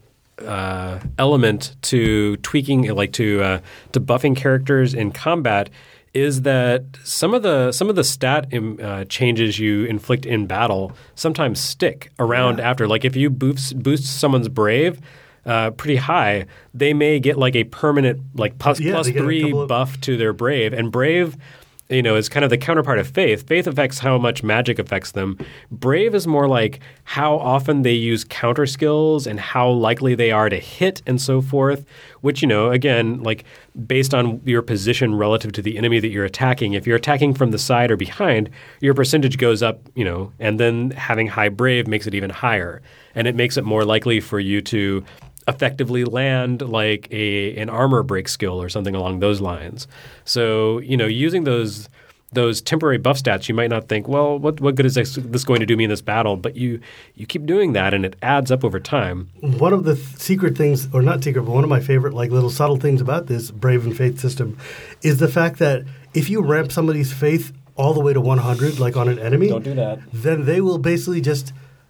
S1: element to tweaking, to buffing characters in combat, is that some of the stat changes you inflict in battle sometimes stick around after. Like if you boost someone's brave pretty high, they may get like a permanent plus
S2: they get a
S1: 3
S2: couple of-
S1: buff to their brave, and brave, is kind of the counterpart of faith. Faith affects how much magic affects them. Brave is more like how often they use counter skills and how likely they are to hit and so forth, which, again, like based on your position relative to the enemy that you're attacking. If you're attacking from the side or behind, your percentage goes up, and then having high brave makes it even higher. And it makes it more likely for you to effectively land like an armor break skill or something along those lines. So, using those temporary buff stats, you might not think, well, what good is this going to do me in this battle? But you keep doing that, and it adds up over time.
S2: One of the secret things, or not secret, but one of my favorite like little subtle things about this Brave and Faith system is the fact that if you ramp somebody's faith all the way to 100, like on an enemy,
S1: Don't do that.
S2: then they will basically just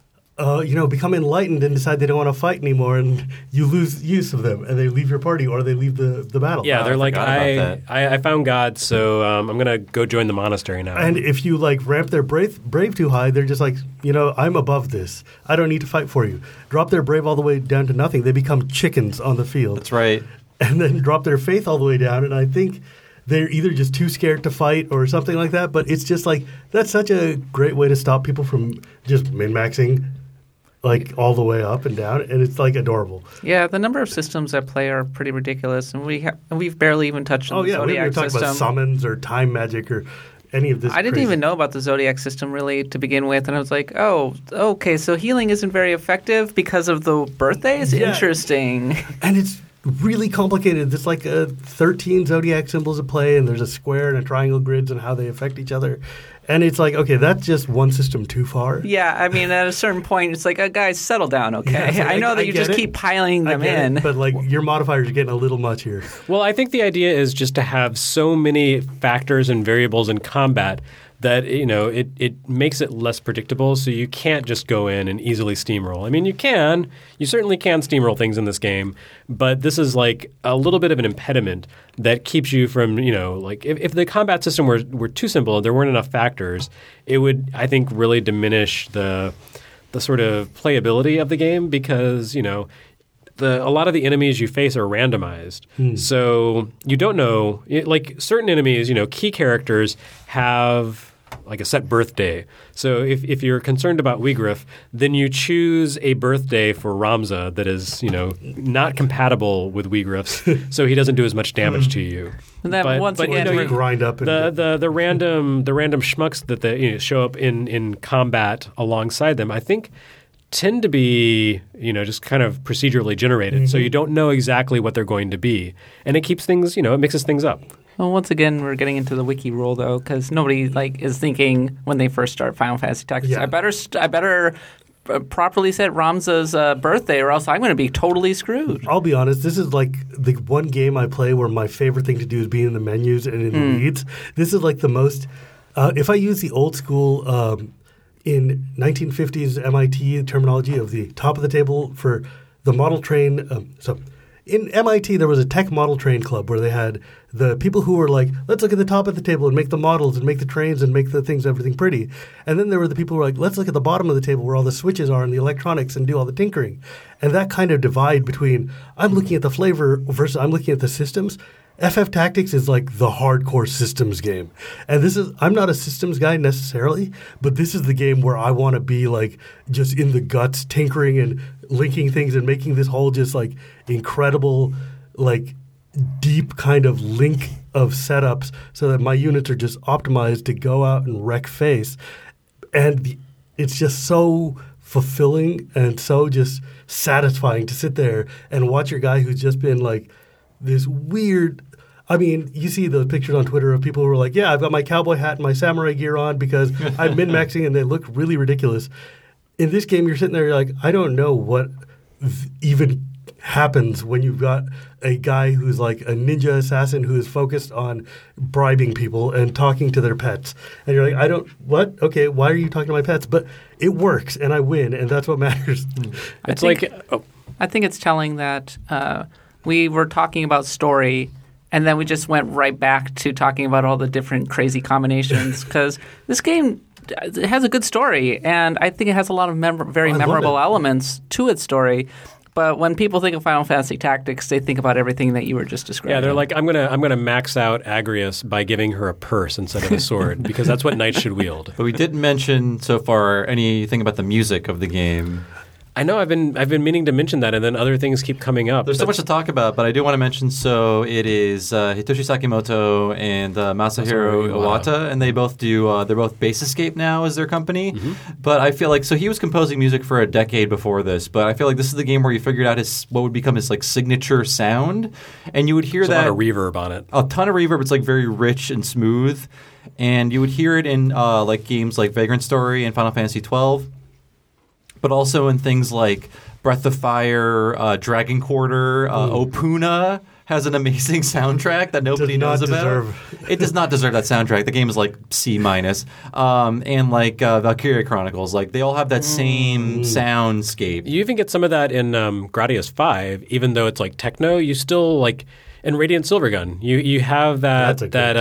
S2: become enlightened and decide they don't want to fight anymore, and you lose use of them, and they leave your party or they leave the battle.
S1: Yeah, they're like,
S4: forgot about
S1: I found God, so I'm going to go join the monastery now.
S2: And if you like ramp their brave too high, they're just like, I'm above this. I don't need to fight for you. Drop their brave all the way down to nothing. They become chickens on the field.
S4: That's right.
S2: And then drop their faith all the way down. And I think they're either just too scared to fight or something like that. But it's just like, that's such a great way to stop people from just min-maxing like all the way up and down, and it's like adorable.
S3: Yeah, the number of systems at play are pretty ridiculous, and we've barely even touched on the
S2: We haven't
S3: Zodiac
S2: talked
S3: system.
S2: about summons or time magic or any of this.
S3: I didn't
S2: crazy.
S3: even know about the Zodiac system really to begin with, and I was like, oh, okay, so healing isn't very effective because of the birthdays?
S2: Yeah.
S3: Interesting.
S2: And it's really complicated. There's like 13 zodiac symbols at play, and there's a square and a triangle grids and how they affect each other. And it's like, okay, that's just one system too far.
S3: Yeah, I mean, at a certain point, it's like, guys, settle down, okay?
S2: Yeah, it's like,
S3: I know that you
S2: get
S3: just
S2: it.
S3: keep piling
S2: I
S3: them
S2: get it,
S3: in.
S2: but like your modifiers are getting a little much here.
S1: Well, I think the idea is just to have so many factors and variables in combat that it makes it less predictable, so you can't just go in and easily steamroll. I mean, you certainly can steamroll things in this game, but this is like a little bit of an impediment that keeps you from, like if the combat system were too simple and there weren't enough factors, it would, I think, really diminish the sort of playability of the game because, a lot of the enemies you face are randomized. So you don't know, like certain enemies, key characters have like a set birthday. So if you're concerned about Wigriff, then you choose a birthday for Ramza that is, not compatible with Wigriff's, so he doesn't do as much damage to you.
S3: And then once again,
S2: You
S3: we're-
S2: grind up and
S1: the random schmucks that show up in combat alongside them, I think tend to be just kind of procedurally generated, so you don't know exactly what they're going to be, and it keeps things it mixes things up.
S3: Well, once again, we're getting into the wiki rule though, because nobody is thinking when they first start Final Fantasy Tactics.
S2: Yeah.
S3: I better properly set Ramza's birthday, or else I'm going to be totally screwed.
S2: I'll be honest, this is like the one game I play where my favorite thing to do is be in the menus and in the leads. This is like the most if I use the old school in 1950s MIT terminology of the top of the table for the model train. So in MIT, there was a tech model train club where they had the people who were like, let's look at the top of the table and make the models and make the trains and make the things, everything pretty. And then there were the people who were like, let's look at the bottom of the table where all the switches are and the electronics and do all the tinkering. And that kind of divide between I'm looking at the flavor versus I'm looking at the systems. FF Tactics is like the hardcore systems game. And this is, I'm not a systems guy necessarily, but this is the game where I want to be like just in the guts, tinkering and linking things and making this whole just like incredible, like deep kind of link of setups so that my units are just optimized to go out and wreck face. And it's just so fulfilling and so just satisfying to sit there and watch your guy who's just been like this weird – I mean, you see those pictures on Twitter of people who are like, yeah, I've got my cowboy hat and my samurai gear on because I'm min-maxing and they look really ridiculous. In this game, you're sitting there, you're like, I don't know what even happens when you've got a guy who's like a ninja assassin who is focused on bribing people and talking to their pets. And you're like, I don't – what? Okay, why are you talking to my pets? But it works and I win, and that's what matters.
S3: I think it's telling that we were talking about story – and then we just went right back to talking about all the different crazy combinations because this game it has a good story, and I think it has a lot of very memorable elements to its story. But when people think of Final Fantasy Tactics, they think about everything that you were just describing.
S1: Yeah, they're like, I'm gonna max out Agrias by giving her a purse instead of a sword because that's what knights should wield.
S4: But we didn't mention so far anything about the music of the game.
S1: I know I've been meaning to mention that, and then other things keep coming up.
S4: There's so much to talk about, but I do want to mention. So it is Hitoshi Sakimoto and Masahiro Iwata, and they both do. They're both Bass Escape now as their company. Mm-hmm. But I feel like he was composing music for a decade before this. But I feel like this is the game where you figured out what would become his like signature sound, and you would hear
S1: a lot of reverb on it.
S4: A ton of reverb. It's like very rich and smooth, and you would hear it in like games like Vagrant Story and Final Fantasy 12. But also in things like Breath of Fire, Dragon Quarter, Opuna has an amazing soundtrack that nobody knows about. It does not deserve that soundtrack. The game is like C-. And like Valkyria Chronicles, like they all have that same soundscape.
S1: You even get some of that in Gradius 5, even though it's like techno. You still like in Radiant Silvergun. You have that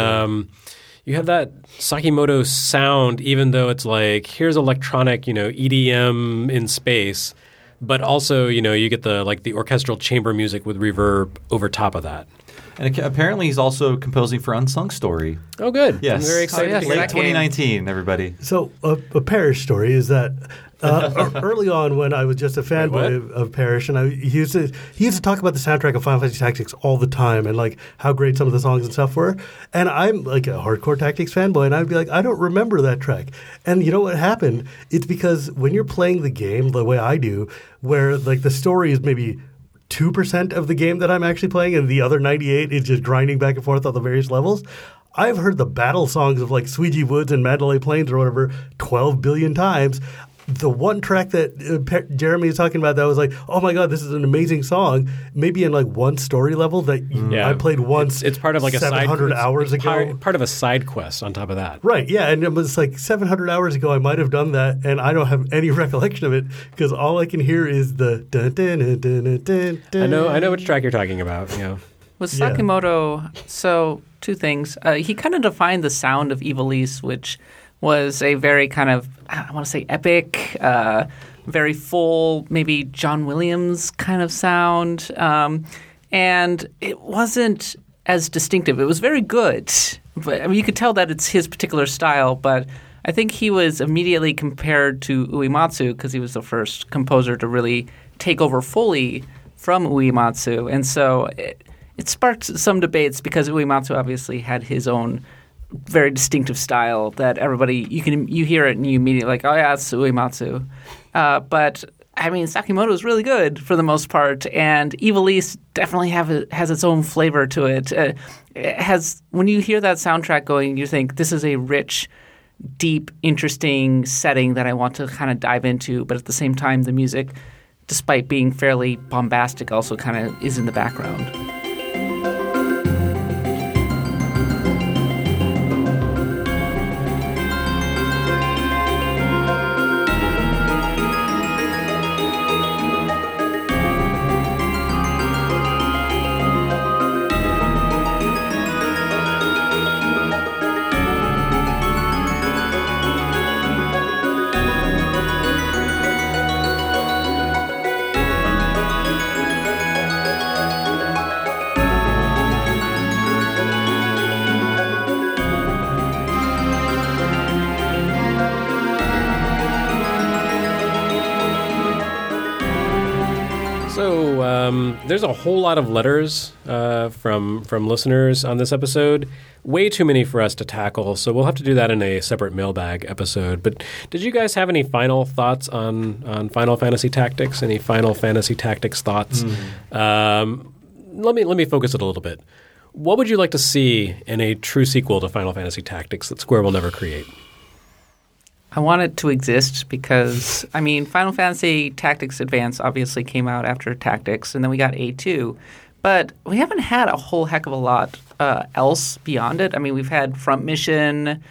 S1: you have that Sakimoto sound, even though it's like, here's electronic, EDM in space, but also, you get the orchestral chamber music with reverb over top of that.
S4: And apparently he's also composing for Unsung Story.
S1: Oh, good.
S4: Yes.
S1: I'm very excited.
S4: Late 2019, everybody.
S2: So a Parrish story is that early on when I was just a fanboy of Parrish, and he used to talk about the soundtrack of Final Fantasy Tactics all the time and like how great some of the songs and stuff were. And I'm like a hardcore Tactics fanboy, and I'd be like, I don't remember that track. And you know what happened? It's because when you're playing the game the way I do, where like the story is maybe 2% of the game that I'm actually playing, and the other 98 is just grinding back and forth on the various levels. I've heard the battle songs of like Suiji Woods and Mandalay Plains or whatever 12 billion times. The one track that Jeremy is talking about that was like, oh my God, this is an amazing song. Maybe in like one story level that I played once.
S1: It's part of like
S2: 700 hours ago.
S1: Part of a side quest on top of that.
S2: Right, yeah. And it was like 700 hours ago I might have done that, and I don't have any recollection of it because all I can hear is the dun dun dun dun dun dun.
S1: I know which track you're talking about.
S3: With Sakimoto, so two things. He kind of defined the sound of Ivalice, which was a very kind of, I want to say epic, very full, maybe John Williams kind of sound. And it wasn't as distinctive. It was very good. But I mean, you could tell that it's his particular style, but I think he was immediately compared to Uematsu because he was the first composer to really take over fully from Uematsu. And so it sparked some debates because Uematsu obviously had his own very distinctive style that everybody you hear it and you immediately like, oh yeah, it's Uematsu. But I mean, Sakimoto is really good for the most part, and Ivalice definitely has its own flavor to it. It has when you hear that soundtrack going, you think this is a rich, deep, interesting setting that I want to kind of dive into. But at the same time, the music, despite being fairly bombastic, also kind of is in the background.
S1: There's a whole lot of letters from listeners on this episode. Way too many for us to tackle, so we'll have to do that in a separate mailbag episode. But did you guys have any final thoughts on Final Fantasy Tactics? Any Final Fantasy Tactics thoughts? Let me focus it a little bit. What would you like to see in a true sequel to Final Fantasy Tactics that Square will never create?
S3: I want it to exist because, I mean, Final Fantasy Tactics Advance obviously came out after Tactics, and then we got A2. But we haven't had a whole heck of a lot else beyond it. I mean, we've had Front Mission,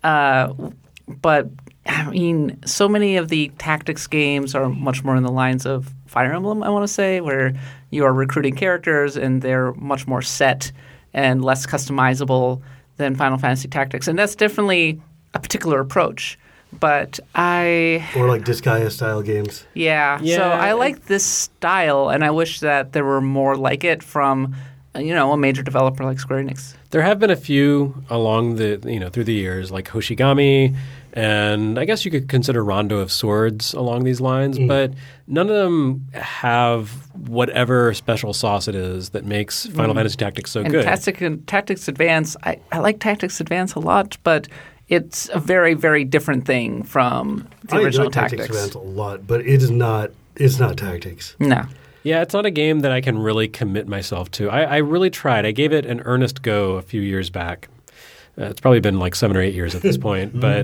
S3: but, I mean, so many of the Tactics games are much more in the lines of Fire Emblem, I want to say, where you are recruiting characters and they're much more set and less customizable than Final Fantasy Tactics. And that's definitely a particular approach. But
S2: or like Disgaea style games.
S3: Yeah. So I like this style, and I wish that there were more like it from, a major developer like Square Enix.
S1: There have been a few along through the years, like Hoshigami, and I guess you could consider Rondo of Swords along these lines, but none of them have whatever special sauce it is that makes Final Fantasy Tactics so good.
S3: Tactics Advance, I like Tactics Advance a lot, but it's a very, very different thing from the original Tactics.
S2: I enjoy Tactics Advance a lot, but it's not Tactics.
S3: No.
S1: Yeah, it's not a game that I can really commit myself to. I really tried. I gave it an earnest go a few years back. It's probably been like 7 or 8 years at this point. But,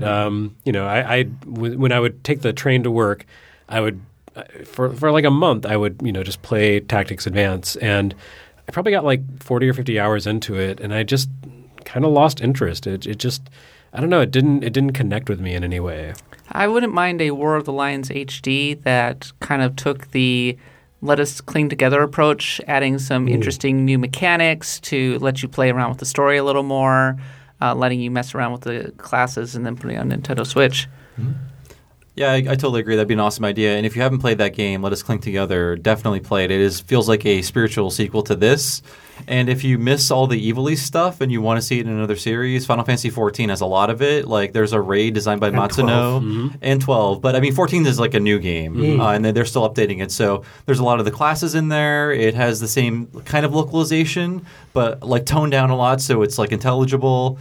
S1: when I would take the train to work, I would, for like a month, I would, just play Tactics Advance. And I probably got like 40 or 50 hours into it, and I just kind of lost interest. It just... I don't know. It didn't connect with me in any way.
S3: I wouldn't mind a War of the Lions HD that kind of took the let us cling together approach, adding some interesting new mechanics to let you play around with the story a little more, letting you mess around with the classes, and then putting it on Nintendo Switch.
S4: Mm-hmm. Yeah, I totally agree. That'd be an awesome idea. And if you haven't played that game, Let Us Cling Together, definitely play it. It feels like a spiritual sequel to this. And if you miss all the Ivalice stuff and you want to see it in another series, Final Fantasy XIV has a lot of it. Like there's a raid designed by Matsuno and 12. But I mean, 14 is like a new game, and they're still updating it. So there's a lot of the classes in there. It has the same kind of localization, but like toned down a lot, so it's like intelligible.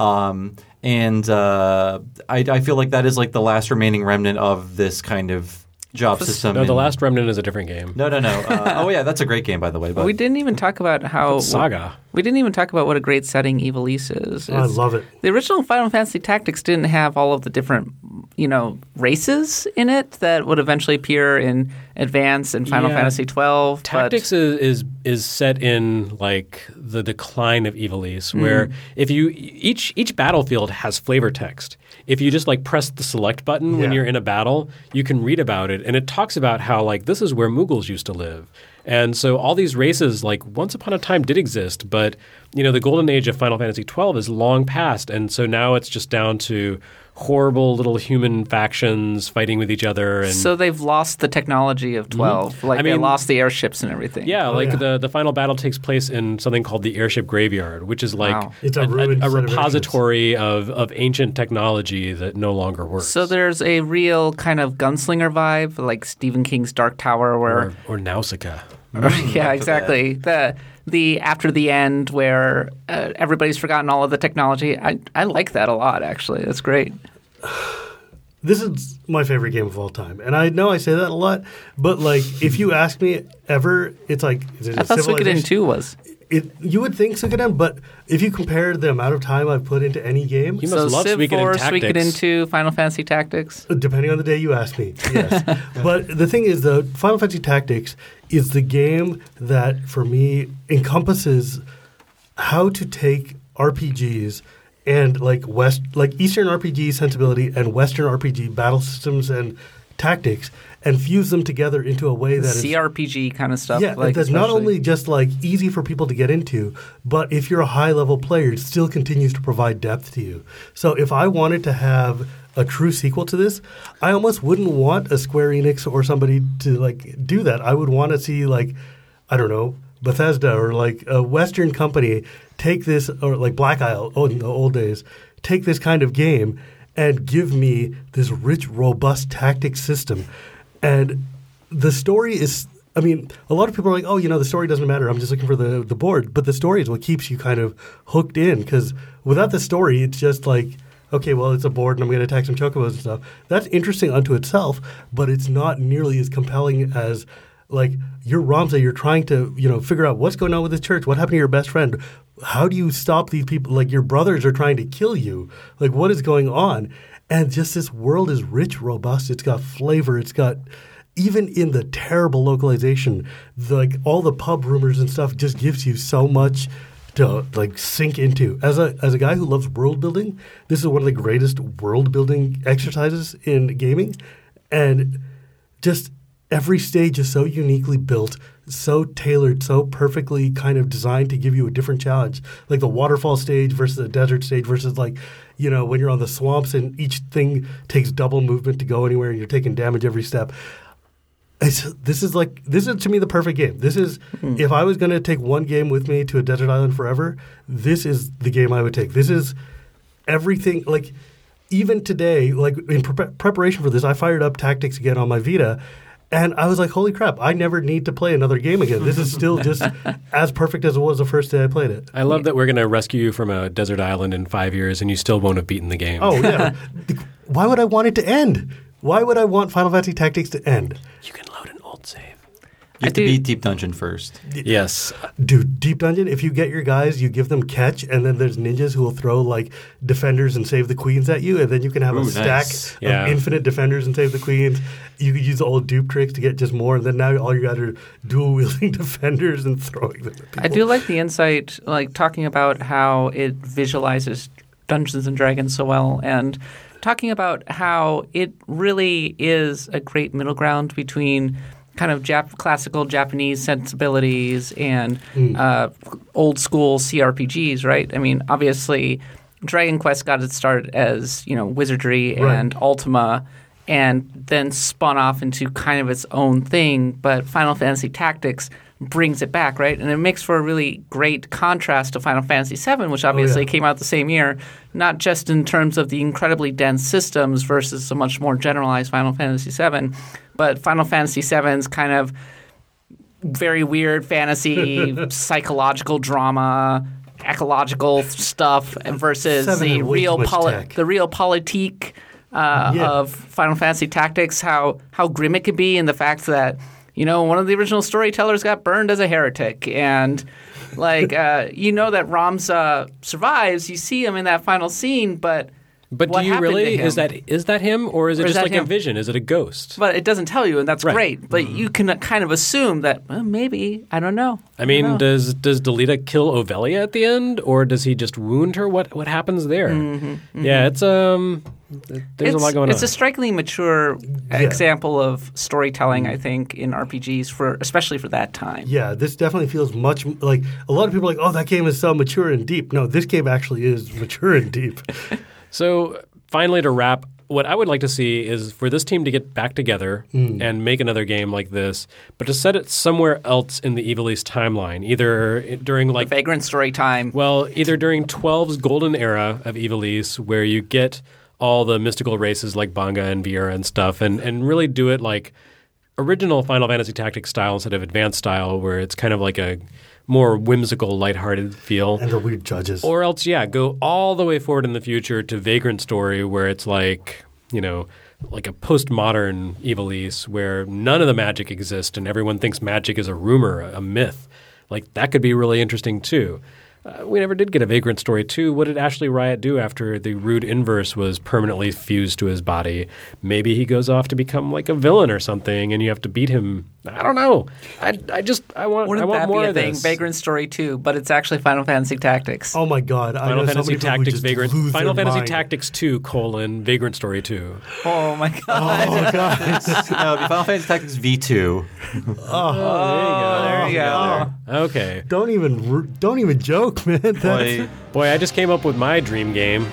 S4: And I feel like that is like the last remaining remnant of this kind of job system.
S1: No, The Last Remnant is a different game.
S4: No. Oh, yeah, that's a great game, by the way. But
S3: we didn't even talk about how...
S1: Saga.
S3: We didn't even talk about what a great setting Ivalice is.
S2: I love it.
S3: The original Final Fantasy Tactics didn't have all of the different, races in it that would eventually appear in Advance and Final Fantasy 12.
S1: Tactics is set in like the decline of Ivalice, where if you each battlefield has flavor text. If you just like press the select button when you're in a battle, you can read about it, and it talks about how like this is where Mughals used to live. And so all these races, like once upon a time, did exist, but the golden age of Final Fantasy XII is long past, and so now it's just down to horrible little human factions fighting with each other. And
S3: so they've lost the technology of 12. Like they lost the airships and everything.
S1: Yeah, the final battle takes place in something called the Airship Graveyard, which is like
S2: it's
S1: a repository of ancient technology that no longer works.
S3: So there's a real kind of gunslinger vibe, like Stephen King's Dark Tower,
S1: or Nausicaa.
S3: Yeah, exactly. The after the end where everybody's forgotten all of the technology. I like that a lot, actually. That's great.
S2: This is my favorite game of all time. And I know I say that a lot, but like if you ask me ever, it's like...
S3: I thought Suikoden 2 was.
S2: You would think Suikoden, but if you compare the amount of time I've put into any game,
S1: You must love
S3: Civ
S1: Suikoden
S3: 4,
S1: Tactics.
S3: Suikoden 2, Final Fantasy Tactics.
S2: depending on the day you ask me, yes. But the thing is, the Final Fantasy Tactics is the game that, for me, encompasses how to take RPGs and like Eastern RPG sensibility and Western RPG battle systems and tactics and fuse them together into a way that is
S3: CRPG kind of stuff.
S2: Yeah,
S3: like,
S2: that's not
S3: especially.
S2: only just like easy for people to get into, but if you're a high level player, it still continues to provide depth to you. So if I wanted to have a true sequel to this, I almost wouldn't want a Square Enix or somebody to like do that. I would want to see like, I don't know, Bethesda or like a Western company take this, or like Black Isle in the old days, take this kind of game and give me this rich, robust tactics system. And the story is, I mean, a lot of people are like, oh, the story doesn't matter. I'm just looking for the board. But the story is what keeps you kind of hooked in, because without the story, it's just like, okay, well, it's a board and I'm going to attack some chocobos and stuff. That's interesting unto itself, but it's not nearly as compelling as like you're Ramza, you're trying to, figure out what's going on with this church. What happened to your best friend? How do you stop these people? Like your brothers are trying to kill you. Like what is going on? And just this world is rich, robust. It's got flavor. It's got, even in the terrible localization, like all the pub rumors and stuff just gives you so much to like sink into. As a guy who loves world building, this is one of the greatest world building exercises in gaming. And just every stage is so uniquely built, so tailored, so perfectly kind of designed to give you a different challenge. Like the waterfall stage versus the desert stage versus like, when you're on the swamps and each thing takes double movement to go anywhere and you're taking damage every step. This is to me the perfect game. This is, if I was going to take one game with me to a desert island forever, this is the game I would take. This is everything. Like even today, like in preparation for this, I fired up Tactics again on my Vita. And I was like, holy crap, I never need to play another game again. This is still just as perfect as it was the first day I played it.
S1: I love that we're going to rescue you from a desert island in 5 years and you still won't have beaten the game.
S2: Oh, yeah. Why would I want it to end? Why would I want Final Fantasy Tactics to end?
S1: You can load an old save.
S4: You have to beat Deep Dungeon first.
S1: Yes.
S2: Dude, Deep Dungeon, if you get your guys, you give them catch, and then there's ninjas who will throw like defenders and save the queens at you, and then you can have a stack
S4: nice.
S2: of
S1: Yeah.
S2: infinite defenders and save the queens. You could use the old dupe tricks to get just more, and then now all you got are dual-wielding defenders and throwing them at people.
S3: I do like the insight, like talking about how it visualizes Dungeons and Dragons so well, and talking about how it really is a great middle ground between kind of classical Japanese sensibilities and old school CRPGs, right? I mean, obviously, Dragon Quest got its start as wizardry and Ultima, and then spun off into kind of its own thing. But Final Fantasy Tactics brings it back, right? And it makes for a really great contrast to Final Fantasy VII, which obviously came out the same year, not just in terms of the incredibly dense systems versus a much more generalized Final Fantasy VII, but Final Fantasy VII's kind of very weird fantasy, psychological drama, ecological stuff versus
S2: Seven
S3: the
S2: had way
S3: real
S2: too much tech.
S3: the real politique of Final Fantasy Tactics, how grim it can be, and the fact that one of the original storytellers got burned as a heretic, and like that Ramza survives. You see him in that final scene, but
S1: But
S3: what
S1: do you
S3: happened to
S1: really
S3: him?
S1: is that him, or is it
S3: Or is
S1: just
S3: that
S1: like a
S3: him?
S1: vision? Is it a ghost?
S3: But it doesn't tell you, and that's
S1: Right.
S3: great. But you can kind of assume that maybe, I don't know.
S1: I mean,
S3: don't know.
S1: does Delita kill Ovelia at the end, or does he just wound her? What happens there? Yeah, it's there's a lot going on.
S3: It's a strikingly mature example of storytelling, I think, in RPGs especially for that time.
S2: Yeah, this definitely feels much like a lot of people are like, oh, that game is so mature and deep. No, this game actually is mature and deep.
S1: So finally, to wrap, what I would like to see is for this team to get back together and make another game like this, but to set it somewhere else in the Evil East timeline, either during like
S3: Vagrant story time.
S1: Well, either during 12's golden era of Evil East, where you get all the mystical races like Banga and Viera and stuff, and really do it like original Final Fantasy Tactics style instead of advanced style, where it's kind of like a more whimsical, lighthearted feel.
S2: And the weird judges.
S1: Or else, go all the way forward in the future to Vagrant Story, where it's like, like a postmodern Evil East, where none of the magic exists and everyone thinks magic is a rumor, a myth. Like, that could be really interesting too. We never did get a Vagrant Story 2. What did Ashley Riot do after the Rude Inverse was permanently fused to his body? Maybe he goes off to become like a villain or something, and you have to beat him. I don't know. I want
S3: Wouldn't
S1: more
S3: that be a
S1: of
S3: thing?
S1: this.
S3: Vagrant Story 2, but it's actually Final Fantasy Tactics.
S2: Oh my God! I
S1: Final
S2: know so
S1: Fantasy
S2: many people who
S1: Tactics
S2: just
S1: Vagrant
S2: lose
S1: Final
S2: their
S1: Fantasy
S2: mind.
S1: Tactics 2 : Vagrant Story 2.
S3: Oh my god!
S2: Oh God!
S4: No, it'd be Final Fantasy Tactics V2.
S3: There you go.
S1: Okay.
S2: Don't even joke, man. That's,
S1: Boy, I just came up with my dream game.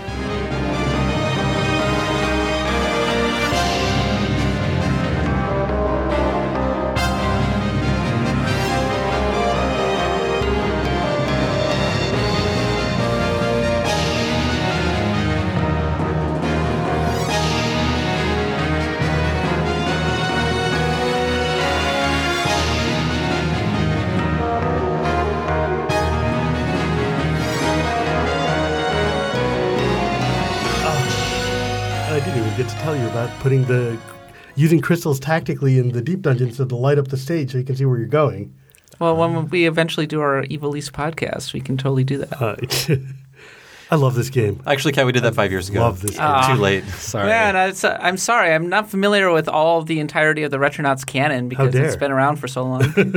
S2: I didn't even get to tell you about using crystals tactically in the deep dungeons to light up the stage so you can see where you're going.
S3: Well, when we eventually do our Evil East podcast, we can totally do that.
S2: I love this game.
S4: Actually, Kat, we did that 5 years ago.
S2: Love this game.
S4: Too late.
S1: Sorry.
S3: Man, I'm sorry. I'm not familiar with all of the entirety of the Retronauts canon because
S2: dare.
S3: it's been around for so long.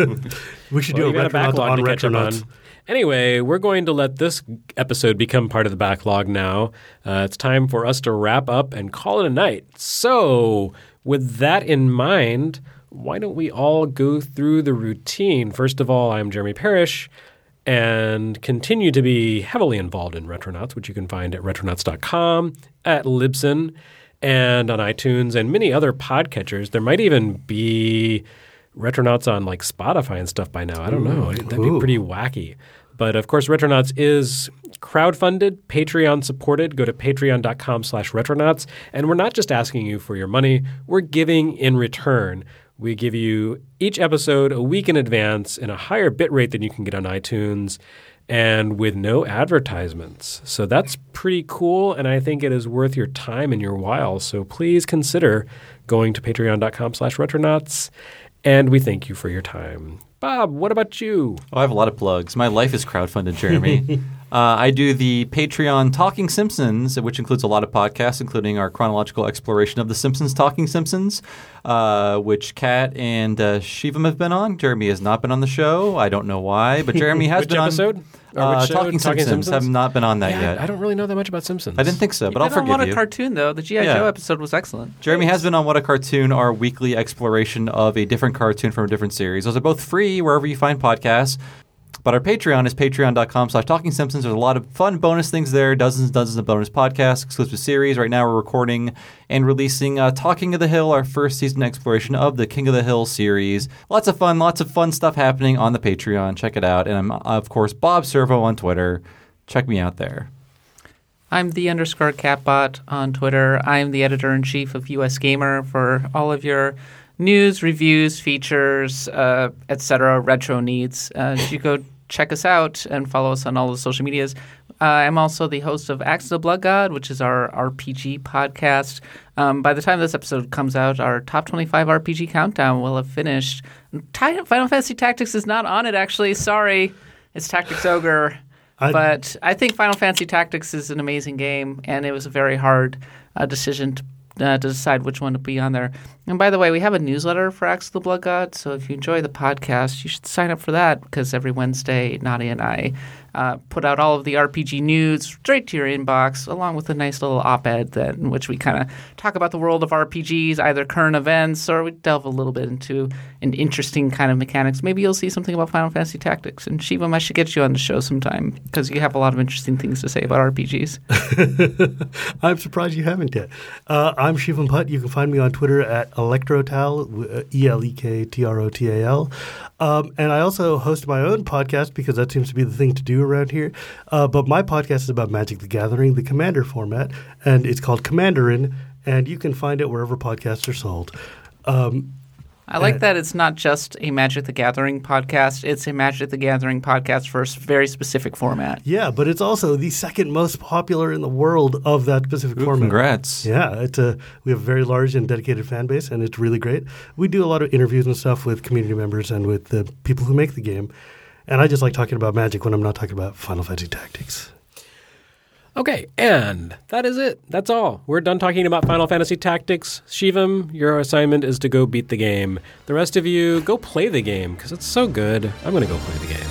S2: We should
S1: Well,
S2: do
S1: you
S2: a
S1: got a backlog
S2: on
S1: to catch up on.
S2: Retronauts.
S1: Anyway, we're going to let this episode become part of the backlog now. It's time for us to wrap up and call it a night. So, with that in mind, why don't we all go through the routine? First of all, I'm Jeremy Parrish and continue to be heavily involved in Retronauts, which you can find at retronauts.com, at Libsyn, and on iTunes and many other podcatchers. There might even be Retronauts on like Spotify and stuff by now. I don't know. That'd be pretty wacky. But of course, Retronauts is crowdfunded, Patreon supported. Go to patreon.com/retronauts. And we're not just asking you for your money. We're giving in return. We give you each episode a week in advance in a higher bit rate than you can get on iTunes and with no advertisements. So that's pretty cool, and I think it is worth your time and your while. So please consider going to patreon.com/retronauts, and we thank you for your time. Bob, what about you?
S4: Oh, I have a lot of plugs. My life is crowdfunded, Jeremy. I do the Patreon Talking Simpsons, which includes a lot of podcasts, including our chronological exploration of The Simpsons Talking Simpsons, which Kat and Shivam have been on. Jeremy has not been on the show. I don't know why, but Jeremy has
S1: Which
S4: been
S1: episode?
S4: on.
S1: Or which show?
S4: Talking Simpsons have not been on that
S1: Yeah,
S4: yet.
S1: I don't really know that much about Simpsons.
S4: I didn't think so, but I'll
S3: You've been on
S4: forgive
S3: What
S4: you.
S3: a Cartoon, though. The G.I.
S4: Yeah.
S3: Joe episode was excellent.
S4: Jeremy has been on What a Cartoon, our weekly exploration of a different cartoon from a different series. Those are both free wherever you find podcasts. But our Patreon is patreon.com/TalkingSimpsons. There's a lot of fun bonus things there, dozens and dozens of bonus podcasts, exclusive series. Right now we're recording and releasing Talking of the Hill, our first season exploration of the King of the Hill series. Lots of fun stuff happening on the Patreon. Check it out. And I'm, of course, Bob Servo on Twitter. Check me out there.
S3: I'm the _Catbot on Twitter. I'm the editor-in-chief of US Gamer for all of your news, reviews, features, etc., retro needs. You go check us out and follow us on all the social medias. I'm also the host of Axe of the Blood God, which is our RPG podcast. By the time this episode comes out, our top 25 RPG countdown will have finished. Final Fantasy Tactics is not on it, actually. Sorry. It's Tactics Ogre. But I think Final Fantasy Tactics is an amazing game, and it was a very hard decision to decide which one to be on there. And by the way, we have a newsletter for Axe of the Blood God, so if you enjoy the podcast, you should sign up for that because every Wednesday, Nadia and I put out all of the RPG news straight to your inbox, along with a nice little op-ed in which we kind of talk about the world of RPGs, either current events, or we delve a little bit into an interesting kind of mechanics. Maybe you'll see something about Final Fantasy Tactics. And Shivam, I should get you on the show sometime because you have a lot of interesting things to say about RPGs.
S2: I'm surprised you haven't yet. I'm Shivam Putt. You can find me on Twitter at Electrotal, ELEKTROTAL. And I also host my own podcast because that seems to be the thing to do around here. But my podcast is about Magic the Gathering, the Commander format, and it's called Commanderin, and you can find it wherever podcasts are sold.
S3: I like that it's not just a Magic the Gathering podcast. It's a Magic the Gathering podcast for a very specific format.
S2: Yeah, but it's also the second most popular in the world of that specific format.
S4: Congrats.
S2: Yeah, we have a very large and dedicated fan base, and it's really great. We do a lot of interviews and stuff with community members and with the people who make the game. And I just like talking about Magic when I'm not talking about Final Fantasy Tactics.
S1: Okay, and that is it. That's all. We're done talking about Final Fantasy Tactics. Shivam, your assignment is to go beat the game. The rest of you, go play the game because it's so good. I'm going to go play the game.